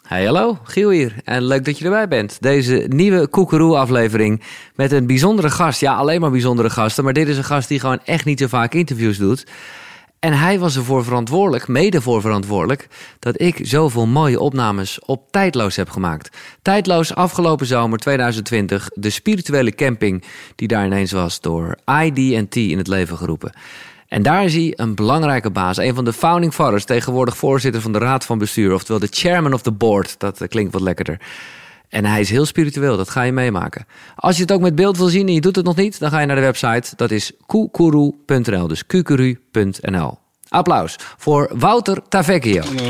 Hey, hallo, Giel hier. En leuk dat je erbij bent. Deze nieuwe Koekeroe-aflevering met een bijzondere gast. Ja, alleen maar bijzondere gasten. Maar dit is een gast die gewoon echt niet zo vaak interviews doet. En hij was ervoor verantwoordelijk, mede voor verantwoordelijk, dat ik zoveel mooie opnames op Tijdloos heb gemaakt. Tijdloos afgelopen zomer 2020, de spirituele camping die daar ineens was door ID&T in het leven geroepen. En daar is hij een belangrijke baas, een van de founding fathers, tegenwoordig voorzitter van de raad van bestuur, oftewel de chairman of the board, dat klinkt wat lekkerder. En hij is heel spiritueel, dat ga je meemaken. Als je het ook met beeld wil zien en je doet het nog niet, dan ga je naar de website. Dat is koekeroe.nl, dus kukuru.nl. Applaus voor Wouter Tavecchio. Hallo.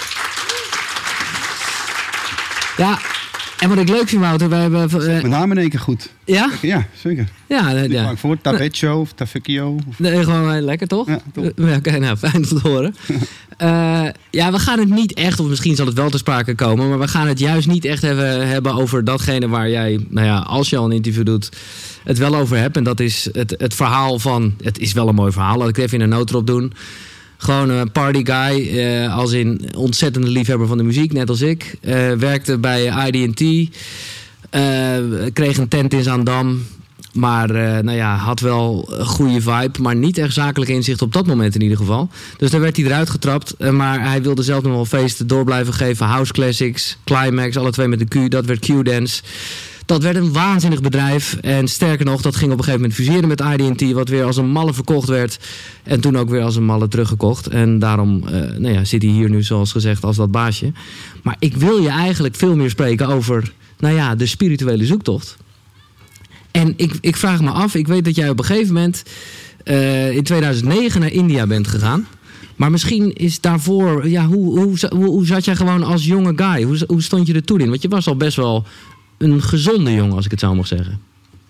Ja, en wat ik leuk vind, Wouter, wij hebben... Mijn naam in één keer goed. Ja? Ja, zeker. Ja, Niet vaak voor Tavecchio of Tavecchio. Nee, gewoon lekker, toch? Ja, top. Ja, oké, nou, fijn om te horen. Ja, we gaan het niet echt, of misschien zal het wel ter sprake komen, maar we gaan het juist niet echt hebben over datgene waar jij, nou ja, als je al een interview doet, het wel over hebt. En dat is het verhaal van, het is wel een mooi verhaal, laat ik even in een noot erop doen. Gewoon een party guy, als in ontzettende liefhebber van de muziek, net als ik. Werkte bij ID&T, kreeg een tent in Zaandam. Maar nou ja, had wel een goede vibe, maar niet echt zakelijk inzicht op dat moment in ieder geval. Dus daar werd hij eruit getrapt. Maar hij wilde zelf nog wel feesten door blijven geven. House Classics, Climax, alle twee met de Q. Dat werd Q-Dance. Dat werd een waanzinnig bedrijf. En sterker nog, dat ging op een gegeven moment fuseren met ID&T, wat weer als een malle verkocht werd. En toen ook weer als een malle teruggekocht. En daarom nou ja, zit hij hier nu, zoals gezegd, als dat baasje. Maar ik wil je eigenlijk veel meer spreken over, nou ja, de spirituele zoektocht. En ik vraag me af, ik weet dat jij op een gegeven moment in 2009 naar India bent gegaan. Maar misschien is daarvoor, ja, hoe zat jij gewoon als jonge guy? Hoe stond je er toen in? Want je was al best wel een gezonde jongen, als ik het zo mag zeggen.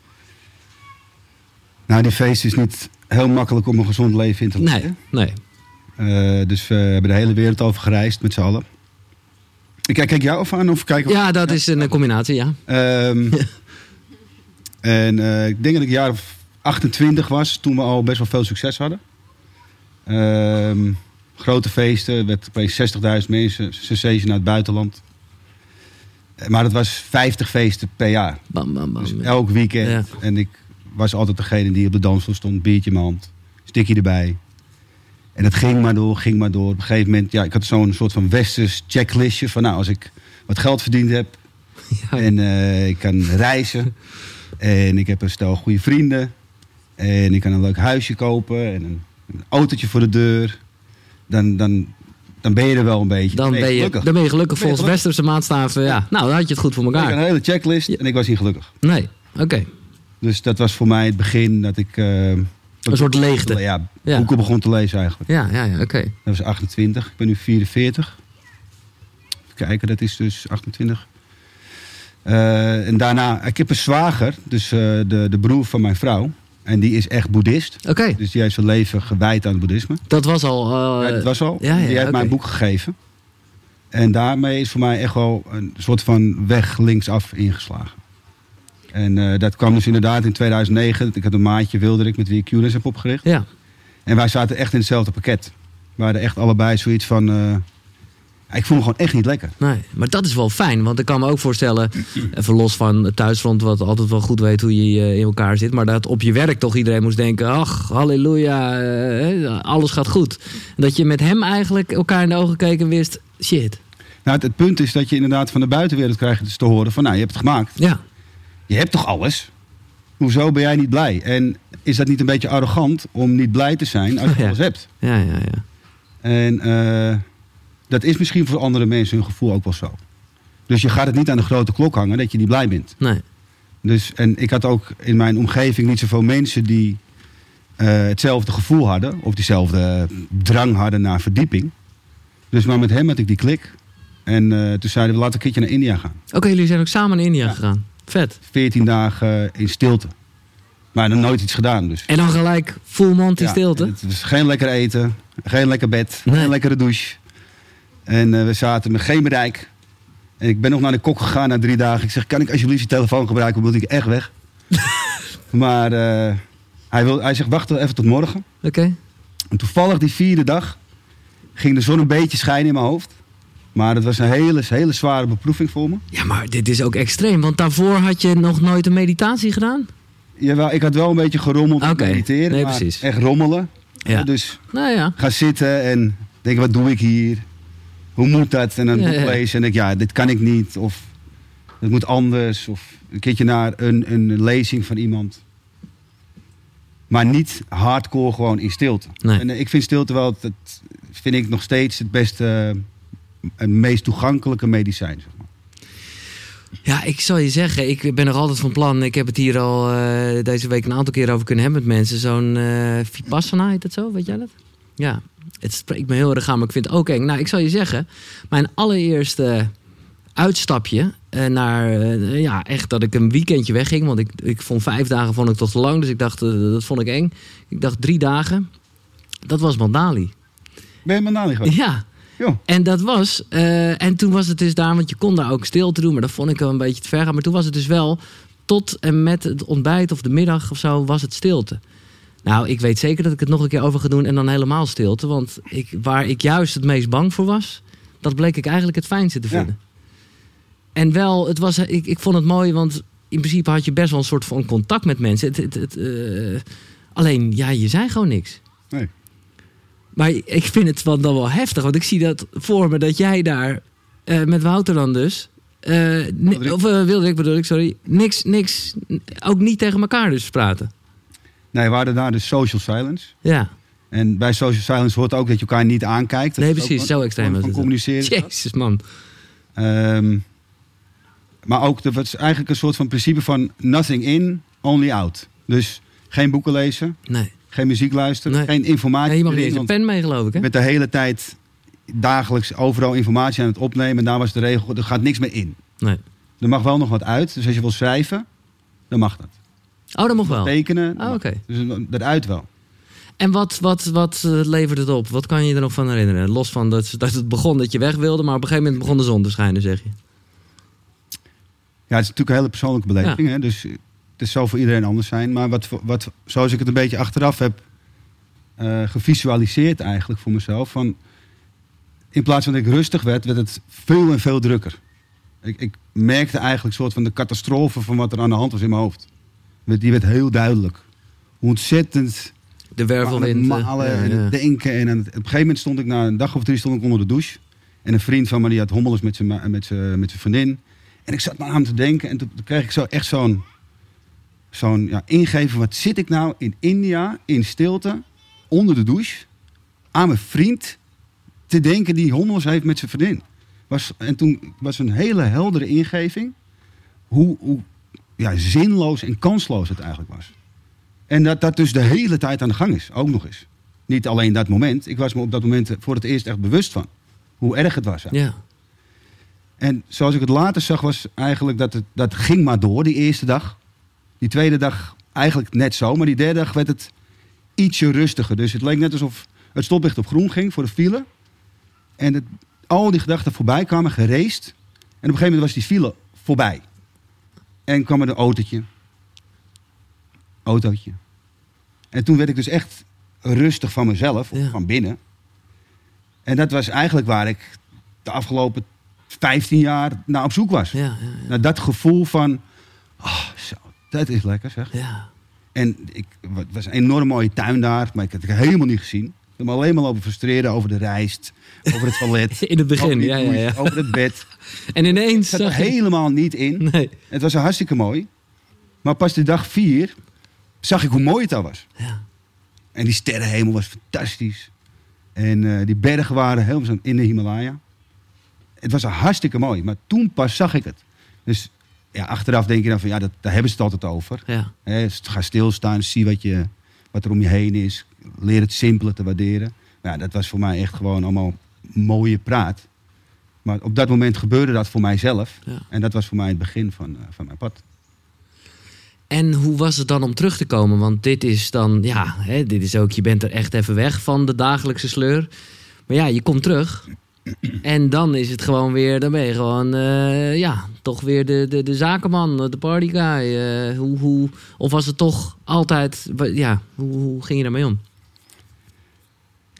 Nou, die feest is niet heel makkelijk om een gezond leven in te leiden. Nee. Dus we hebben de hele wereld over gereisd met z'n allen. Kijk jou of aan? Of kijk of... Ja, dat is een combinatie, ja. En ik denk dat ik een jaar of 28 was toen we al best wel veel succes hadden. Grote feesten, werd opeens 60.000 mensen, sensation naar het buitenland. Maar dat was 50 feesten per jaar. Bam, bam, bam. Dus elk weekend. Ja. En ik was altijd degene die op de dansvloer stond, biertje in mijn hand, stikje erbij. En dat ging maar door, ging maar door. Op een gegeven moment, ja, ik had zo'n soort van westers checklistje van, nou, als ik wat geld verdiend heb en ik kan reizen en ik heb een stel goede vrienden en ik kan een leuk huisje kopen en een autootje voor de deur, dan ben je er wel een beetje. Dan ben je gelukkig volgens westerse maatstaven. Ja. Nou, dan had je het goed voor elkaar. Ik had een hele checklist en ik was niet gelukkig. Nee, oké. Dus dat was voor mij het begin dat ik... een soort leegte. Ja, boeken begon te lezen eigenlijk. Ja, oké. Dat was 28, ik ben nu 44. Even kijken, dat is dus 28. En daarna, ik heb een zwager, dus de broer van mijn vrouw. En die is echt boeddhist. Oké. Dus die heeft zijn leven gewijd aan het boeddhisme. Dat was al... Ja, dat was al. Ja, die heeft mij een boek gegeven. En daarmee is voor mij echt wel een soort van weg linksaf ingeslagen. En dat kwam dus inderdaad in 2009. Ik had een maatje, Wilderik, met wie ik Q-Dance heb opgericht. Ja. En wij zaten echt in hetzelfde pakket. We hadden echt allebei zoiets van... ik voel me gewoon echt niet lekker. Nee, maar dat is wel fijn. Want ik kan me ook voorstellen, even los van het thuisfront, wat altijd wel goed weet hoe je in elkaar zit. Maar dat op je werk toch iedereen moest denken, ach, halleluja, alles gaat goed. En dat je met hem eigenlijk elkaar in de ogen keek en wist, shit. Nou, het punt is dat je inderdaad van de buitenwereld krijgt dus te horen van, nou, je hebt het gemaakt. Ja. Je hebt toch alles? Hoezo ben jij niet blij? En is dat niet een beetje arrogant om niet blij te zijn als je alles hebt? Ja. En dat is misschien voor andere mensen hun gevoel ook wel zo. Dus je gaat het niet aan de grote klok hangen dat je niet blij bent. Nee. Dus, en ik had ook in mijn omgeving niet zoveel mensen die hetzelfde gevoel hadden. Of diezelfde drang hadden naar verdieping. Dus maar met hem had ik die klik. En toen zeiden we, laten we een keertje naar India gaan. Oké, jullie zijn ook samen naar India gegaan. Vet. 14 dagen in stilte. Maar dan nooit iets gedaan. Dus. En dan gelijk full mond in stilte? Het was geen lekker eten, geen lekker bed, geen lekkere douche. En we zaten met geen bereik. En ik ben nog naar de kok gegaan na 3 dagen. Ik zeg, kan ik alsjeblieft je telefoon gebruiken? Want ik echt weg. Maar hij zegt, wacht even tot morgen. Oké. En toevallig die 4e dag ging de zon een beetje schijnen in mijn hoofd. Maar het was een hele zware beproeving voor me. Ja, maar dit is ook extreem. Want daarvoor had je nog nooit een meditatie gedaan? Jawel, ik had wel een beetje gerommeld met mediteren. Nee, maar precies. echt rommelen. Ja. Dus Nou ja. ga zitten en denken, wat doe ik hier? Hoe moet dat? En een boek lezen en denk ja, dit kan ik niet. Of het moet anders. Of een keertje naar een lezing van iemand. Maar niet hardcore gewoon in stilte. Nee. En ik vind stilte wel, dat vind ik nog steeds het beste, het meest toegankelijke medicijn. Zeg maar. Ja, ik zal je zeggen, ik ben nog altijd van plan. Ik heb het hier al deze week een aantal keer over kunnen hebben met mensen. Zo'n Vipassana heet het zo, weet jij dat? Ja, het spreekt me heel erg aan, maar ik vind het ook eng. Nou, ik zal je zeggen, mijn allereerste uitstapje naar, echt dat ik een weekendje wegging. Want ik vond 5 dagen vond ik toch te lang, dus ik dacht, dat vond ik eng. Ik dacht 3 dagen, dat was Mandali. Ben je Mandali geweest? Ja. Jo. En dat was, en toen was het dus daar, want je kon daar ook stil te doen, maar dat vond ik wel een beetje te ver gaan. Maar toen was het dus wel, tot en met het ontbijt of de middag of zo, was het stilte. Nou, ik weet zeker dat ik het nog een keer over ga doen en dan helemaal stilte. Want waar ik juist het meest bang voor was, dat bleek ik eigenlijk het fijnste te vinden. Ja. En wel, ik vond het mooi, want in principe had je best wel een soort van contact met mensen. Alleen, ja, je zei gewoon niks. Nee. Maar ik vind het dan wel heftig, want ik zie dat voor me dat jij daar met Wouter dan dus, Wilderik bedoel ik, sorry, niks, ook niet tegen elkaar dus praten. Nee, we hadden daar de social silence. Ja. En bij social silence hoort ook dat je elkaar niet aankijkt. Dat nee, precies, zo extreem was het. Communiceren. Jezus, man. Maar ook, dat is eigenlijk een soort van principe van nothing in, only out. Dus geen boeken lezen. Nee. Geen muziek luisteren, geen informatie. Ja, je mag niet eens een pen mee, geloof ik. Hè? Je bent de hele tijd dagelijks overal informatie aan het opnemen. En daar was de regel, er gaat niks meer in. Nee. Er mag wel nog wat uit. Dus als je wil schrijven, dan mag dat. Oh, dat mag wel. Tekenen, oké. Dus dat uit wel. En wat levert het op? Wat kan je er nog van herinneren? Los van dat het begon dat je weg wilde, maar op een gegeven moment begon de zon te schijnen, zeg je. Ja, het is natuurlijk een hele persoonlijke beleving. Ja. Hè? Dus het zal voor iedereen anders zijn. Maar wat zoals ik het een beetje achteraf heb gevisualiseerd eigenlijk voor mezelf. Van, in plaats van dat ik rustig werd het veel en veel drukker. Ik merkte eigenlijk een soort van de catastrofe van wat er aan de hand was in mijn hoofd. Die werd heel duidelijk. Hoe ontzettend de wervelwind. Aan het malen en het denken. En op een gegeven moment stond ik na een dag of 3 stond ik onder de douche. En een vriend van me die had hommeles met zijn vriendin. En ik zat maar aan te denken. En toen kreeg ik echt zo'n ingeven. Wat zit ik nou in India, in stilte, onder de douche, aan mijn vriend te denken die hommeles heeft met zijn vriendin. En toen was een hele heldere ingeving. Hoe zinloos en kansloos het eigenlijk was. En dat dus de hele tijd aan de gang is, ook nog eens. Niet alleen dat moment. Ik was me op dat moment voor het eerst echt bewust van. Hoe erg het was. Ja. En zoals ik het later zag, was eigenlijk dat ging maar door, die eerste dag. Die tweede dag eigenlijk net zo. Maar die derde dag werd het ietsje rustiger. Dus het leek net alsof het stoplicht op groen ging voor de file. En al die gedachten voorbij kwamen, gereest. En op een gegeven moment was die file voorbij. En kwam er een autootje. En toen werd ik dus echt rustig van mezelf, van binnen. En dat was eigenlijk waar ik de afgelopen 15 jaar naar op zoek was. Ja. Naar dat gevoel van, zo, dat is lekker zeg. Ja. En het was een enorm mooie tuin daar, maar ik had het helemaal niet gezien. Ik heb me alleen maar lopen frustreren over de rijst, over het toilet. In het begin, ja. Over het bed. En ineens zat er helemaal niet in. Nee. Het was hartstikke mooi. Maar pas de dag 4 zag ik hoe mooi het al was. Ja. En die sterrenhemel was fantastisch. En die bergen waren helemaal in de Himalaya. Het was hartstikke mooi, maar toen pas zag ik het. Dus ja, achteraf denk je dan van, ja, daar hebben ze het altijd over. Ja. Ga stilstaan, zie wat er om je heen is. Leer het simpele te waarderen. Ja, dat was voor mij echt gewoon allemaal mooie praat. Maar op dat moment gebeurde dat voor mijzelf. Ja. En dat was voor mij het begin van mijn pad. En hoe was het dan om terug te komen? Want dit is dan, dit is ook, je bent er echt even weg van de dagelijkse sleur. Maar ja, je komt terug. En dan is het gewoon weer, dan ben je gewoon, toch weer de zakenman, de partyguy. Of was het toch altijd, hoe ging je daarmee om?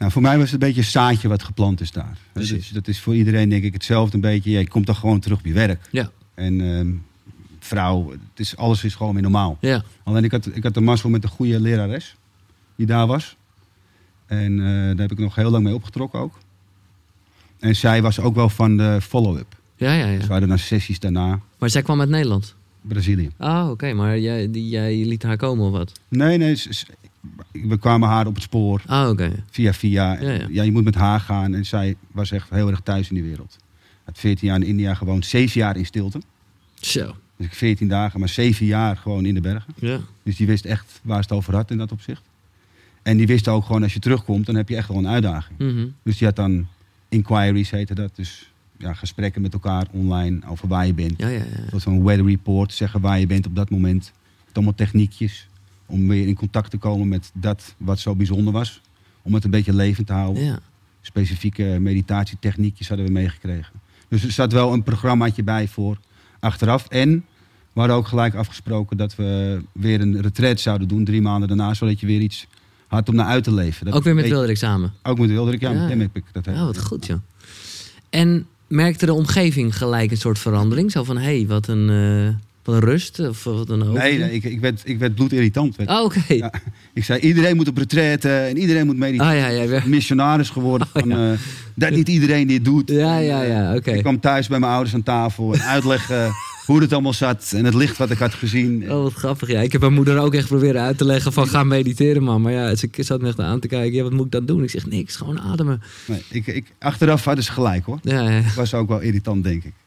Nou, voor mij was het een beetje een zaadje wat geplant is daar. Dus dat is voor iedereen denk ik hetzelfde een beetje. Je komt dan gewoon terug op je werk. Ja. En vrouw, alles is gewoon weer normaal. Ja. Alleen ik had de mazzel met een goede lerares die daar was. En daar heb ik nog heel lang mee opgetrokken ook. En zij was ook wel van de follow-up. Ja. Dus we hadden dan sessies daarna. Maar zij kwam uit Nederland? Brazilië. Oh, oké. Maar jij liet haar komen of wat? Nee. We kwamen haar op het spoor. Oh, oké. Via. Ja. Ja, je moet met haar gaan. En zij was echt heel erg thuis in die wereld. Had 14 jaar in India gewoond. 7 jaar in stilte. Zo. Dus 14 dagen, maar 7 jaar gewoon in de bergen. Ja. Dus die wist echt waar ze het over had in dat opzicht. En die wist ook gewoon, als je terugkomt, dan heb je echt wel een uitdaging. Mm-hmm. Dus die had dan inquiries, heette dat. Dus ja, gesprekken met elkaar online over waar je bent. Ja. Tot zo'n weather report, zeggen waar je bent op dat moment. Met allemaal techniekjes. Om weer in contact te komen met dat wat zo bijzonder was. Om het een beetje levend te houden. Ja. Specifieke meditatietechniekjes hadden we meegekregen. Dus er zat wel een programmaatje bij voor achteraf. En we hadden ook gelijk afgesproken dat we weer een retreat zouden doen 3 maanden daarna. Zodat je weer iets had om naar uit te leven. Dat ook weer met Wilderik samen? Ook met Wilderik, ja. Ja. Met hem heb ik dat. Oh, wat goed, joh. En merkte de omgeving gelijk een soort verandering? Zo van, wat een rust? Of wat een hoofd? Nee, ik werd bloedirritant. Oh, oké. Ja, ik zei, iedereen moet op retraite en iedereen moet mediteren. Ja. Missionaris geworden. Dat niet iedereen dit doet. Ja, oké. Ik kwam thuis bij mijn ouders aan tafel en uitleggen hoe het allemaal zat. En het licht wat ik had gezien. Oh, wat grappig. Ja, ik heb mijn moeder ook echt proberen uit te leggen van ga mediteren, man. Maar ja, ze zat me echt aan te kijken. Ja, wat moet ik dan doen? Ik zeg niks, gewoon ademen. Nee, achteraf hadden ze gelijk, hoor. Ja. Het was ook wel irritant, denk ik.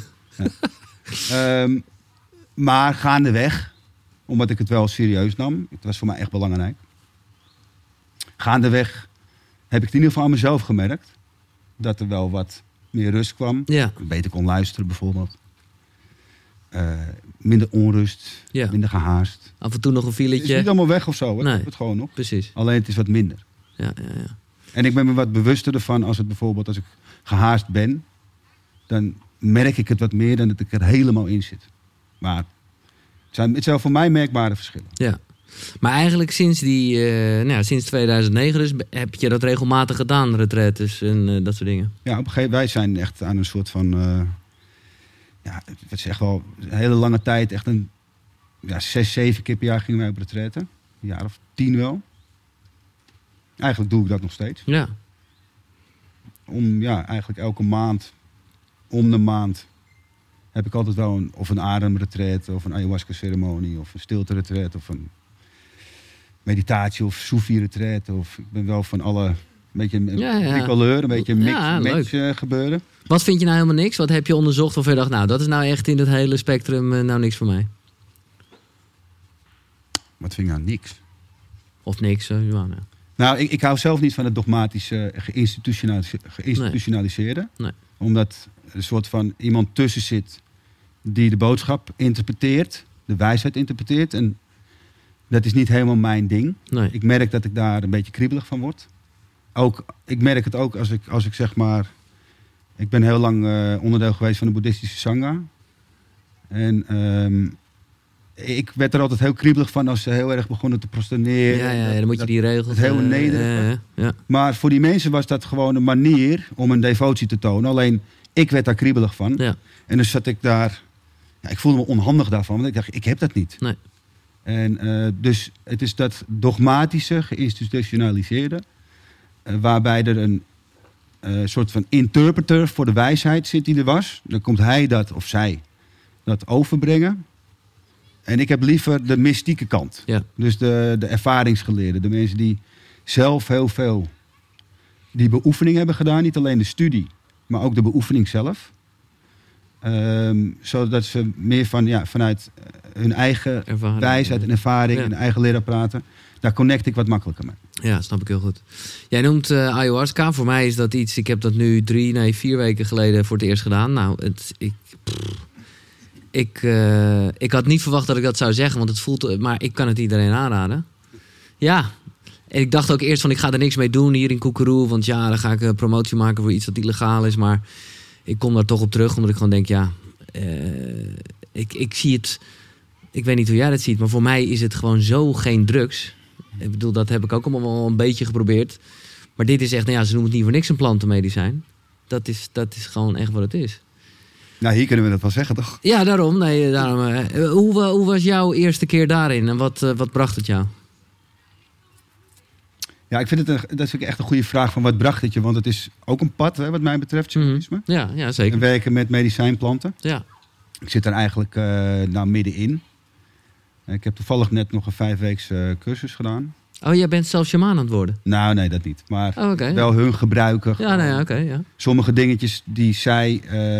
Ja. Maar gaandeweg, omdat ik het wel serieus nam. Het was voor mij echt belangrijk. Gaandeweg heb ik in ieder geval aan mezelf gemerkt. Dat er wel wat meer rust kwam. Ja. Beter kon luisteren bijvoorbeeld. Minder onrust. Ja. Minder gehaast. Af en toe nog een Het is filetje. niet allemaal weg of zo. Hè? Nee. Ik heb het gewoon nog. Precies. Alleen het is wat minder. Ja. En ik ben me wat bewuster ervan als ik gehaast ben. Dan merk ik het wat meer dan dat ik er helemaal in zit. Maar het zijn voor mij merkbare verschillen. Ja. Maar eigenlijk sinds sinds 2009 dus heb je dat regelmatig gedaan, retraites en dat soort dingen. Ja, op een gegeven moment, wij zijn echt aan een soort van, het is echt wel een hele lange tijd, echt 6, 7 keer per jaar gingen wij op retraite. Een jaar of 10 wel. Eigenlijk doe ik dat nog steeds. Ja. Eigenlijk elke maand, om de maand, heb ik altijd wel een ademretreat of een ayahuasca-ceremonie of een stilte-retreat of een meditatie of Soefi-retreat. Of ik ben wel van alle, een beetje bricoleur, een beetje mix gebeuren. Wat vind je nou helemaal niks? Wat heb je onderzocht of je dacht, nou dat is nou echt in het hele spectrum nou niks voor mij? Wat vind ik nou niks? Of niks? Nou, ik hou zelf niet van het dogmatische, geïnstitutionaliseerde. Nee. Omdat er een soort van iemand tussen zit die de boodschap interpreteert, de wijsheid interpreteert. En dat is niet helemaal mijn ding. Nee. Ik merk dat ik daar een beetje kriebelig van word. Ik merk het ook als ik zeg maar... Ik ben heel lang onderdeel geweest van de boeddhistische sangha. En ik werd er altijd heel kriebelig van als ze heel erg begonnen te prostoneren. Ja, dan moet je die regels... Het heel nederig. Maar voor die mensen was dat gewoon een manier om een devotie te tonen. Alleen, ik werd daar kriebelig van. Ja. En dus zat ik daar... Ja, ik voelde me onhandig daarvan, want ik dacht, ik heb dat niet. Nee. En dus het is dat dogmatische, geïnstitutionaliseerde... waarbij er een soort van interpreter voor de wijsheid zit die er was. Dan komt hij dat, of zij, dat overbrengen. En ik heb liever de mystieke kant. Ja. Dus de ervaringsgeleerden. De mensen die zelf heel veel die beoefening hebben gedaan. Niet alleen de studie, maar ook de beoefening zelf. Zodat ze meer vanuit hun eigen wijsheid en ervaring... en eigen leren praten. Daar connect ik wat makkelijker mee. Ja, snap ik heel goed. Jij noemt ayahuasca. Voor mij is dat iets... Ik heb dat nu 4 weken geleden voor het eerst gedaan. Nou, ik had niet verwacht dat ik dat zou zeggen, want het voelt... Maar ik kan het iedereen aanraden. Ja. En ik dacht ook eerst van, ik ga er niks mee doen hier in Koekeroe. Want ja, dan ga ik promotie maken voor iets dat illegaal is. Maar ik kom daar toch op terug, omdat ik gewoon denk, ik zie het... Ik weet niet hoe jij dat ziet, maar voor mij is het gewoon zo geen drugs. Ik bedoel, dat heb ik ook allemaal wel een beetje geprobeerd. Maar dit is echt, nou ja, ze noemen het niet voor niks een plantenmedicijn. Dat is gewoon echt wat het is. Nou, hier kunnen we dat wel zeggen, toch? Ja, daarom. Hoe was jouw eerste keer daarin en wat bracht het jou? Ja, ik vind dat is echt een goede vraag van wat bracht het je? Want het is ook een pad, hè, wat mij betreft, shamanisme. Ja, zeker. En werken met medicijnplanten. Ja. Ik zit er eigenlijk middenin. Ik heb toevallig net nog een 5-weekse cursus gedaan. Oh, jij bent zelf shamaan aan het worden? Nou, nee, dat niet. Maar okay, wel hun gebruiken. Ja, oké. Sommige dingetjes die zij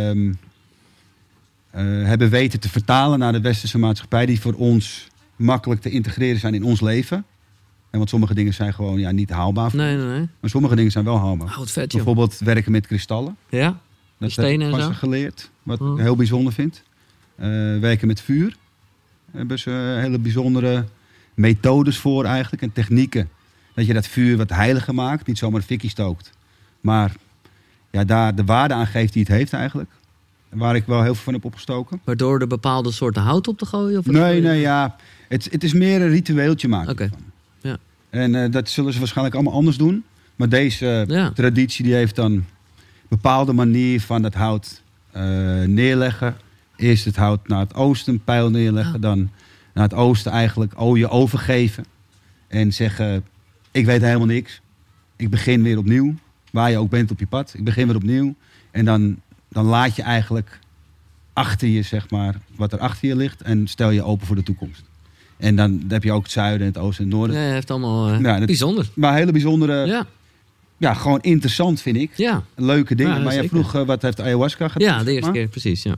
hebben weten te vertalen naar de westerse maatschappij, die voor ons makkelijk te integreren zijn in ons leven. En want sommige dingen zijn gewoon niet haalbaar. Nee. Maar sommige dingen zijn wel haalbaar. Oh, wat vet, joh. Bijvoorbeeld werken met kristallen. Ja, dat stenen heb ik en zo. geleerd. Wat ik heel bijzonder vind. Werken met vuur. Hebben ze hele bijzondere methodes voor eigenlijk. En technieken. Dat je dat vuur wat heiliger maakt. Niet zomaar een fikkie stookt. Maar daar de waarde aan geeft die het heeft eigenlijk. Waar ik wel heel veel van heb opgestoken. Waardoor er bepaalde soorten hout op te gooien? Of het is meer een ritueeltje maken. Okay. Ja. En dat zullen ze waarschijnlijk allemaal anders doen. Maar deze traditie die heeft dan een bepaalde manier van dat hout neerleggen. Eerst het hout naar het oosten pijl neerleggen. Dan naar het oosten eigenlijk je overgeven. En zeggen, ik weet helemaal niks. Ik begin weer opnieuw. Waar je ook bent op je pad. Ik begin weer opnieuw. En dan laat je eigenlijk achter je, zeg maar, wat er achter je ligt. En stel je open voor de toekomst. En dan heb je ook het zuiden, het oosten en het noorden. Ja, het heeft allemaal bijzonder. Maar hele bijzondere, gewoon interessant vind ik. Ja. Leuke dingen. Ja, maar jij vroeg, wat heeft ayahuasca gedaan? Ja, de eerste keer, precies, ja.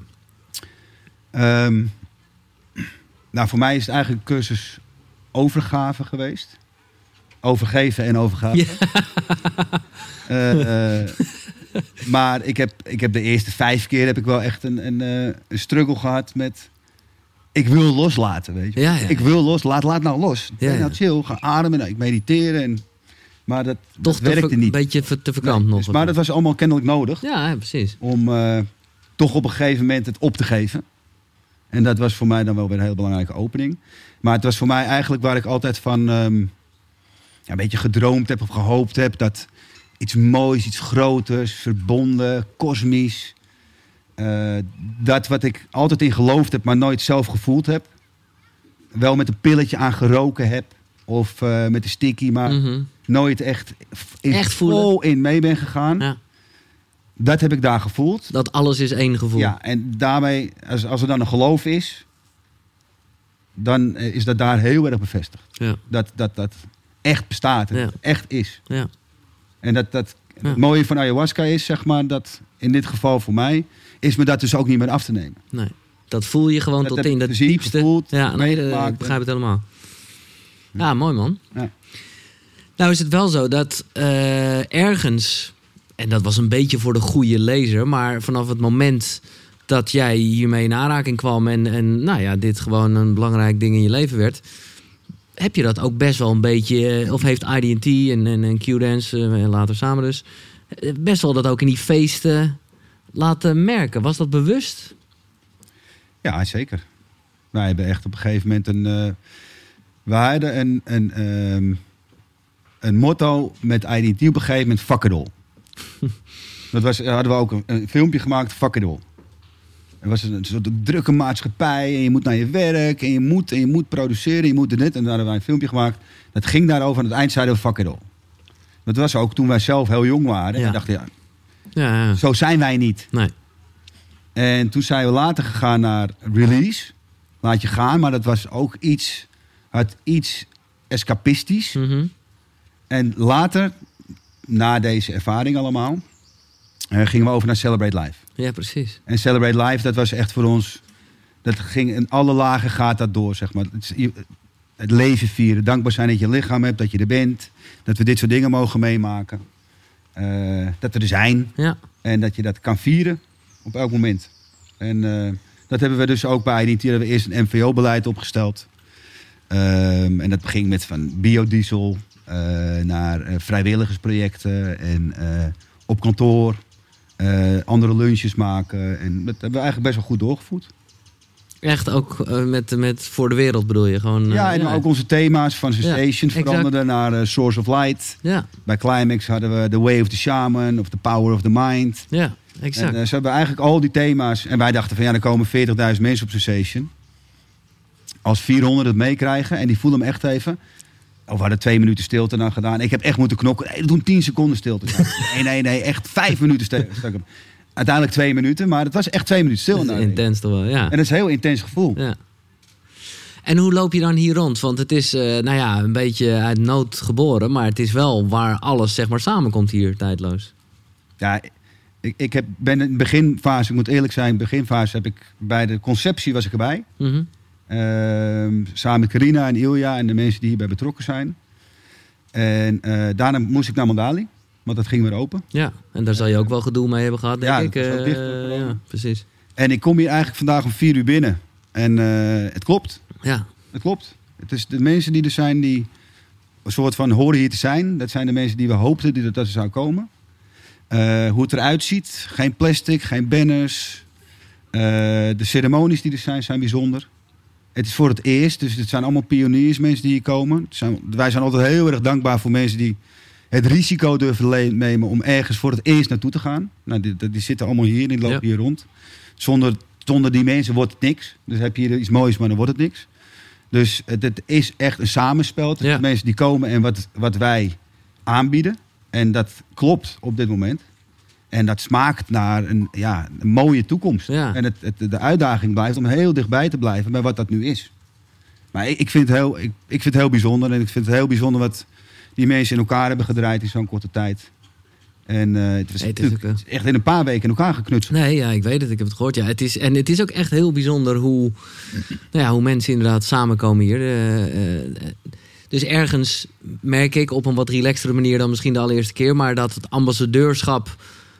Voor mij is het eigenlijk een cursus overgave geweest. Overgeven en overgave. Ja. Maar ik heb de eerste 5 keer heb ik wel echt een struggle gehad met... Ik wil loslaten, weet je. Ja. Ik wil los, laat nou los. Ja. Nou chill, ga ademen, ik mediteren. Maar dat werkte niet. Een beetje te verkrampt nog. Maar dat was allemaal kennelijk nodig. Ja, precies. Om toch op een gegeven moment het op te geven. En dat was voor mij dan wel weer een hele belangrijke opening. Maar het was voor mij eigenlijk waar ik altijd van een beetje gedroomd heb of gehoopt heb. Dat iets moois, iets groters, verbonden, kosmisch. Dat wat ik altijd in geloofd heb, maar nooit zelf gevoeld heb. Wel met een pilletje aan geroken heb. Of met een sticky, maar nooit echt vol in mee ben gegaan. Ja. Dat heb ik daar gevoeld. Dat alles is één gevoel. Ja, en daarmee, als er dan een geloof is, dan is dat daar heel erg bevestigd. Ja. Dat echt bestaat, dat het echt is. Ja. En het mooie van ayahuasca is, zeg maar, dat in dit geval voor mij, is me dat dus ook niet meer af te nemen. Nee, dat voel je gewoon tot in het diepste. Gevoeld, ik begrijp het helemaal. Ja, mooi man. Ja. Nou is het wel zo dat ergens, en dat was een beetje voor de goede lezer, maar vanaf het moment dat jij hiermee in aanraking kwam en dit gewoon een belangrijk ding in je leven werd, heb je dat ook best wel een beetje, of heeft IDT en Q-Dance, en later samen dus, best wel dat ook in die feesten laten merken. Was dat bewust? Ja, zeker. Wij hebben echt op een gegeven moment we hadden een motto met IDT op een gegeven moment, fuck it all. Hadden we ook een filmpje gemaakt, fuck it all. Er was een soort drukke maatschappij en je moet naar je werk en je moet produceren, je moet dit. En dan hadden wij een filmpje gemaakt. Dat ging daarover en aan het eind zeiden we fuck it all. Dat was ook toen wij zelf heel jong waren. En dachten, zo zijn wij niet. Nee. En toen zijn we later gegaan naar release. Laat je gaan, maar dat was ook iets escapistisch. Mm-hmm. En later, na deze ervaring allemaal, gingen we over naar Celebrate Life. Ja, precies. En Celebrate Life, dat was echt voor ons, dat ging in alle lagen gaat dat door, zeg maar. Het leven vieren, dankbaar zijn dat je lichaam hebt, dat je er bent, dat we dit soort dingen mogen meemaken. Dat we er zijn. Ja. En dat je dat kan vieren op elk moment. En dat hebben we dus ook bij IDT. Hebben we eerst een MVO-beleid opgesteld. En dat ging met van biodiesel naar vrijwilligersprojecten en op kantoor andere lunches maken. En dat hebben we eigenlijk best wel goed doorgevoerd. Echt ook met voor de wereld bedoel je? Gewoon, en ook onze thema's van Sensation veranderden naar Source of Light. Ja. Bij Climax hadden we The Way of the Shaman of The Power of the Mind. Ja, exact. En, ze hebben eigenlijk al die thema's. En wij dachten van er komen 40.000 mensen op Sensation. Als 400 het meekrijgen en die voelen hem echt even. Of we hadden 2 minuten stilte dan gedaan. Ik heb echt moeten knokken. Nee, doen 10 seconden stilte. Nee, echt 5 minuten stilte. Uiteindelijk 2 minuten, maar het was echt 2 minuten stil. Dat is intens toch wel, ja. En dat is een heel intens gevoel. Ja. En hoe loop je dan hier rond? Want het is een beetje uit nood geboren, maar het is wel waar alles zeg maar samenkomt hier, Tijdloos. Ja, ik ben in de beginfase, ik moet eerlijk zijn, in de beginfase heb ik bij de conceptie was ik erbij. Mm-hmm. Samen met Carina en Ilja en de mensen die hierbij betrokken zijn. En daarna moest ik naar Mandali, want dat ging weer open. Ja, en daar zal je ook wel gedoe mee hebben gehad, denk ik. Dat is ook dicht. Ja, precies. En ik kom hier eigenlijk vandaag om 4 uur binnen. En het klopt. Ja. Het klopt. Het is de mensen die er zijn die een soort van horen hier te zijn. Dat zijn de mensen die we hoopten dat er zou komen. Hoe het eruit ziet. Geen plastic, geen banners. De ceremonies die er zijn bijzonder. Het is voor het eerst, dus het zijn allemaal pioniers, mensen die hier komen. Wij zijn altijd heel erg dankbaar voor mensen die het risico durven nemen om ergens voor het eerst naartoe te gaan. Nou, die zitten allemaal hier, die lopen hier rond. Zonder die mensen wordt het niks. Dus heb je hier iets moois, maar dan wordt het niks. Dus het is echt een samenspel tussen de mensen die komen en wat wij aanbieden. En dat klopt op dit moment. En dat smaakt naar een mooie toekomst. Ja. En de uitdaging blijft om heel dichtbij te blijven bij wat dat nu is. Maar ik vind het heel bijzonder. En ik vind het heel bijzonder wat die mensen in elkaar hebben gedraaid in zo'n korte tijd. En het was echt in een paar weken in elkaar geknutseld. Nee, ja, ik weet het. Ik heb het gehoord. Ja, het is ook echt heel bijzonder hoe mensen inderdaad samenkomen hier. Dus ergens merk ik op een wat relaxtere manier dan misschien de allereerste keer. Maar dat het ambassadeurschap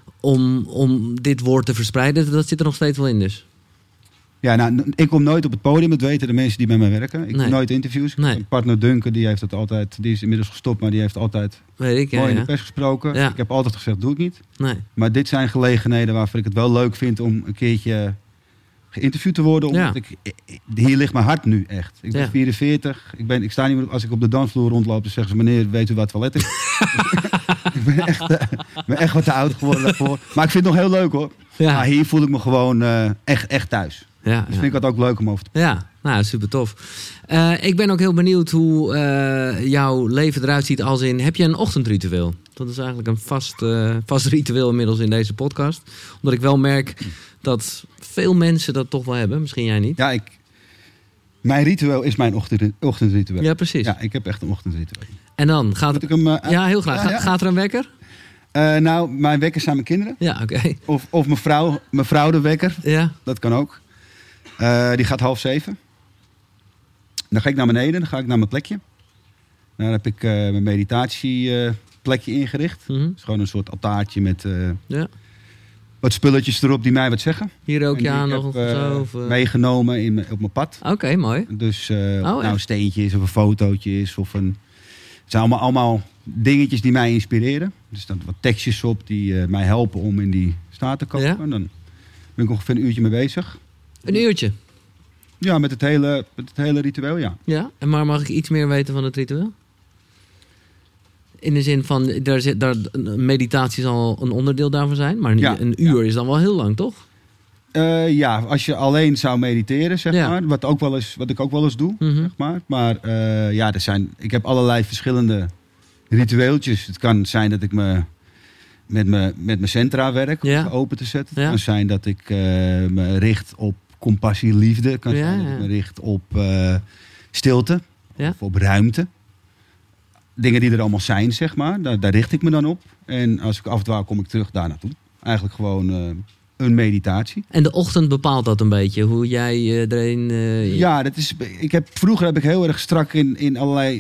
om dit woord te verspreiden, dat zit er nog steeds wel in dus. Ja, nou, ik kom nooit op het podium. Dat weten de mensen die bij mij werken. Ik doe nooit interviews. Mijn partner Duncan, die heeft het altijd. Die is inmiddels gestopt, maar die heeft altijd mooi in de pers gesproken. Ja. Ik heb altijd gezegd, doe ik niet. Nee. Maar dit zijn gelegenheden waarvan ik het wel leuk vind om een keertje geïnterviewd te worden. Omdat hier ligt mijn hart nu echt. Ik ben 44. Ik sta niet meer, als ik op de dansvloer rondloop, dan zeggen ze, meneer, weet u wat toilet is? Ik ben echt wat te oud geworden daarvoor. Maar ik vind het nog heel leuk hoor. Ja. Maar hier voel ik me gewoon echt thuis. Ja, dus vind ik het ook leuk om over te praten. Ja, nou, super tof. Ik ben ook heel benieuwd hoe jouw leven eruit ziet als in... Heb je een ochtendritueel? Dat is eigenlijk een vast ritueel inmiddels in deze podcast. Omdat ik wel merk dat veel mensen dat toch wel hebben. Misschien jij niet. Ja, mijn ritueel is mijn ochtendritueel. Ja, precies. Ja, ik heb echt een ochtendritueel. En dan gaat het... Ja, heel graag. Ja. Gaat er een wekker? Nou, mijn wekkers zijn mijn kinderen. Ja, oké. Of mijn vrouw de wekker. Ja. Dat kan ook. Die gaat 6:30. Dan ga ik naar beneden, dan ga ik naar mijn plekje. Daar heb ik mijn meditatieplekje ingericht. Mm-hmm. Het is gewoon een soort altaartje met wat spulletjes erop die mij wat zeggen. Hier ook nog of zo? Meegenomen op mijn pad. Oké, mooi. Dus steentjes of een fotootje is of een... Het zijn allemaal dingetjes die mij inspireren. Er staan wat tekstjes op die mij helpen om in die staat te komen. Ja? En dan ben ik ongeveer een uurtje mee bezig. Een uurtje? Ja, met het hele ritueel, ja. Ja, en maar mag ik iets meer weten van het ritueel? In de zin van, meditatie zal een onderdeel daarvan zijn. Maar een uur is dan wel heel lang, toch? Ja, als je alleen zou mediteren, zeg maar. Wat ik ook wel eens doe, zeg maar. Maar ik heb allerlei verschillende ritueeltjes. Het kan zijn dat ik met mijn centra werk, om open te zetten. Het kan zijn dat ik me richt op compassie, liefde. Het kan zijn dat ik me richt op stilte. Of op ruimte. Dingen die er allemaal zijn, zeg maar. Daar richt ik me dan op. En als ik afdwaal, kom ik terug daar naartoe. Eigenlijk gewoon een meditatie. En de ochtend bepaalt dat een beetje? Hoe jij erin... Ja, vroeger heb ik heel erg strak in allerlei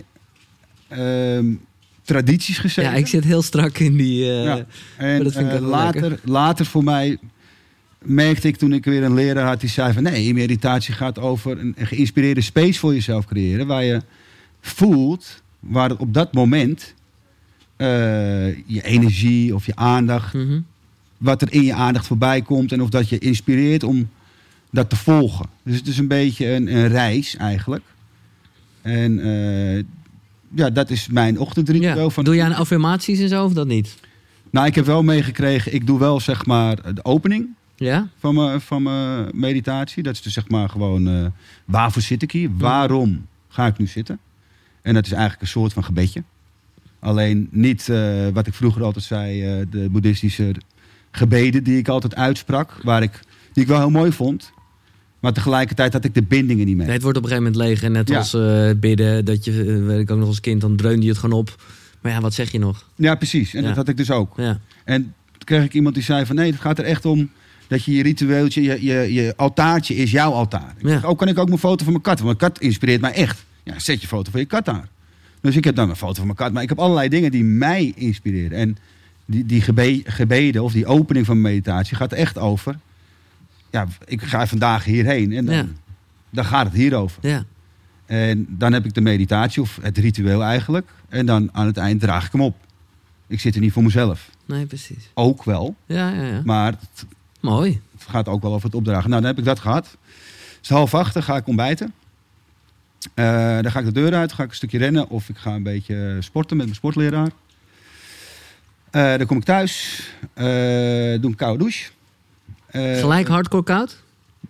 tradities gezeten. Ja, ik zit heel strak in die... En dat vind ik later voor mij merkte ik toen ik weer een leraar had die zei van... Nee, meditatie gaat over een geïnspireerde space voor jezelf creëren. Waar je voelt waar het op dat moment je energie of je aandacht... wat er in je aandacht voorbij komt... en of dat je inspireert om dat te volgen. Dus het is een beetje een reis eigenlijk. En dat is mijn ochtendritueel. Doe jij aan affirmaties en zo of dat niet? Nou, ik heb wel meegekregen, ik doe wel zeg maar de opening van mijn meditatie. Dat is dus zeg maar gewoon, waarvoor zit ik hier? Waarom ga ik nu zitten? En dat is eigenlijk een soort van gebedje. Alleen niet wat ik vroeger altijd zei, de boeddhistische gebeden die ik altijd uitsprak. Die ik wel heel mooi vond. Maar tegelijkertijd had ik de bindingen niet mee. Nee, het wordt op een gegeven moment leeg. En net als bidden, dat je, weet ik ook nog als kind, dan dreunde je het gewoon op. Maar ja, wat zeg je nog? Ja, precies. En dat had ik dus ook. Ja. En toen kreeg ik iemand die zei van nee, het gaat er echt om dat je ritueeltje, je altaartje is jouw altaar. Ik zeg, kan ik ook mijn foto van mijn kat? Want mijn kat inspireert mij echt. Ja, zet je foto van je kat daar. Dus ik heb dan een foto van mijn kat. Maar ik heb allerlei dingen die mij inspireren. En die gebeden of die opening van mijn meditatie gaat echt over. Ja, ik ga vandaag hierheen. En dan gaat het hierover. Ja. En dan heb ik de meditatie of het ritueel eigenlijk. En dan aan het eind draag ik hem op. Ik zit er niet voor mezelf. Nee, precies. Ook wel. Ja. Maar mooi. Het gaat ook wel over het opdragen. Nou, dan heb ik dat gehad. Het is 7:30, dan ga ik ontbijten. Dan ga ik de deur uit, ga ik een stukje rennen of ik ga een beetje sporten met mijn sportleraar. Dan kom ik thuis, doe een koude douche. Gelijk hardcore koud?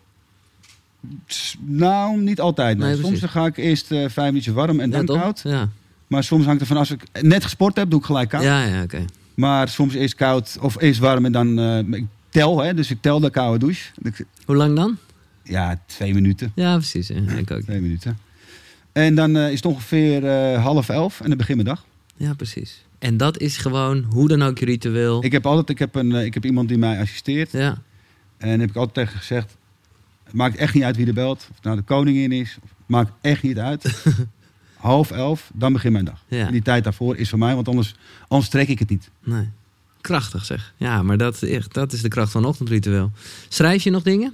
Nou, niet altijd. Nee, soms dan ga ik eerst 5 minuutjes warm en dan koud. Ja. Maar soms hangt er van, als ik net gesport heb, doe ik gelijk koud. Ja, oké. Maar soms eerst koud of eerst warm en dan ik tel, dus ik tel de koude douche. Hoe lang dan? Ja, 2 minuten. Ja, precies. Ja, ik ook. 2 minuten. En dan is het ongeveer 10:30 en dan begint mijn dag. Ja, precies. En dat is gewoon hoe dan ook je ritueel. Ik heb iemand die mij assisteert. Ja. En heb ik altijd tegen gezegd, het maakt echt niet uit wie er belt. Of het nou de koningin is. Het maakt echt niet uit. 10:30, dan begint mijn dag. Ja. En die tijd daarvoor is voor mij, want anders trek ik het niet. Nee. Krachtig zeg. Ja, maar dat is de kracht van een ochtendritueel. Schrijf je nog dingen?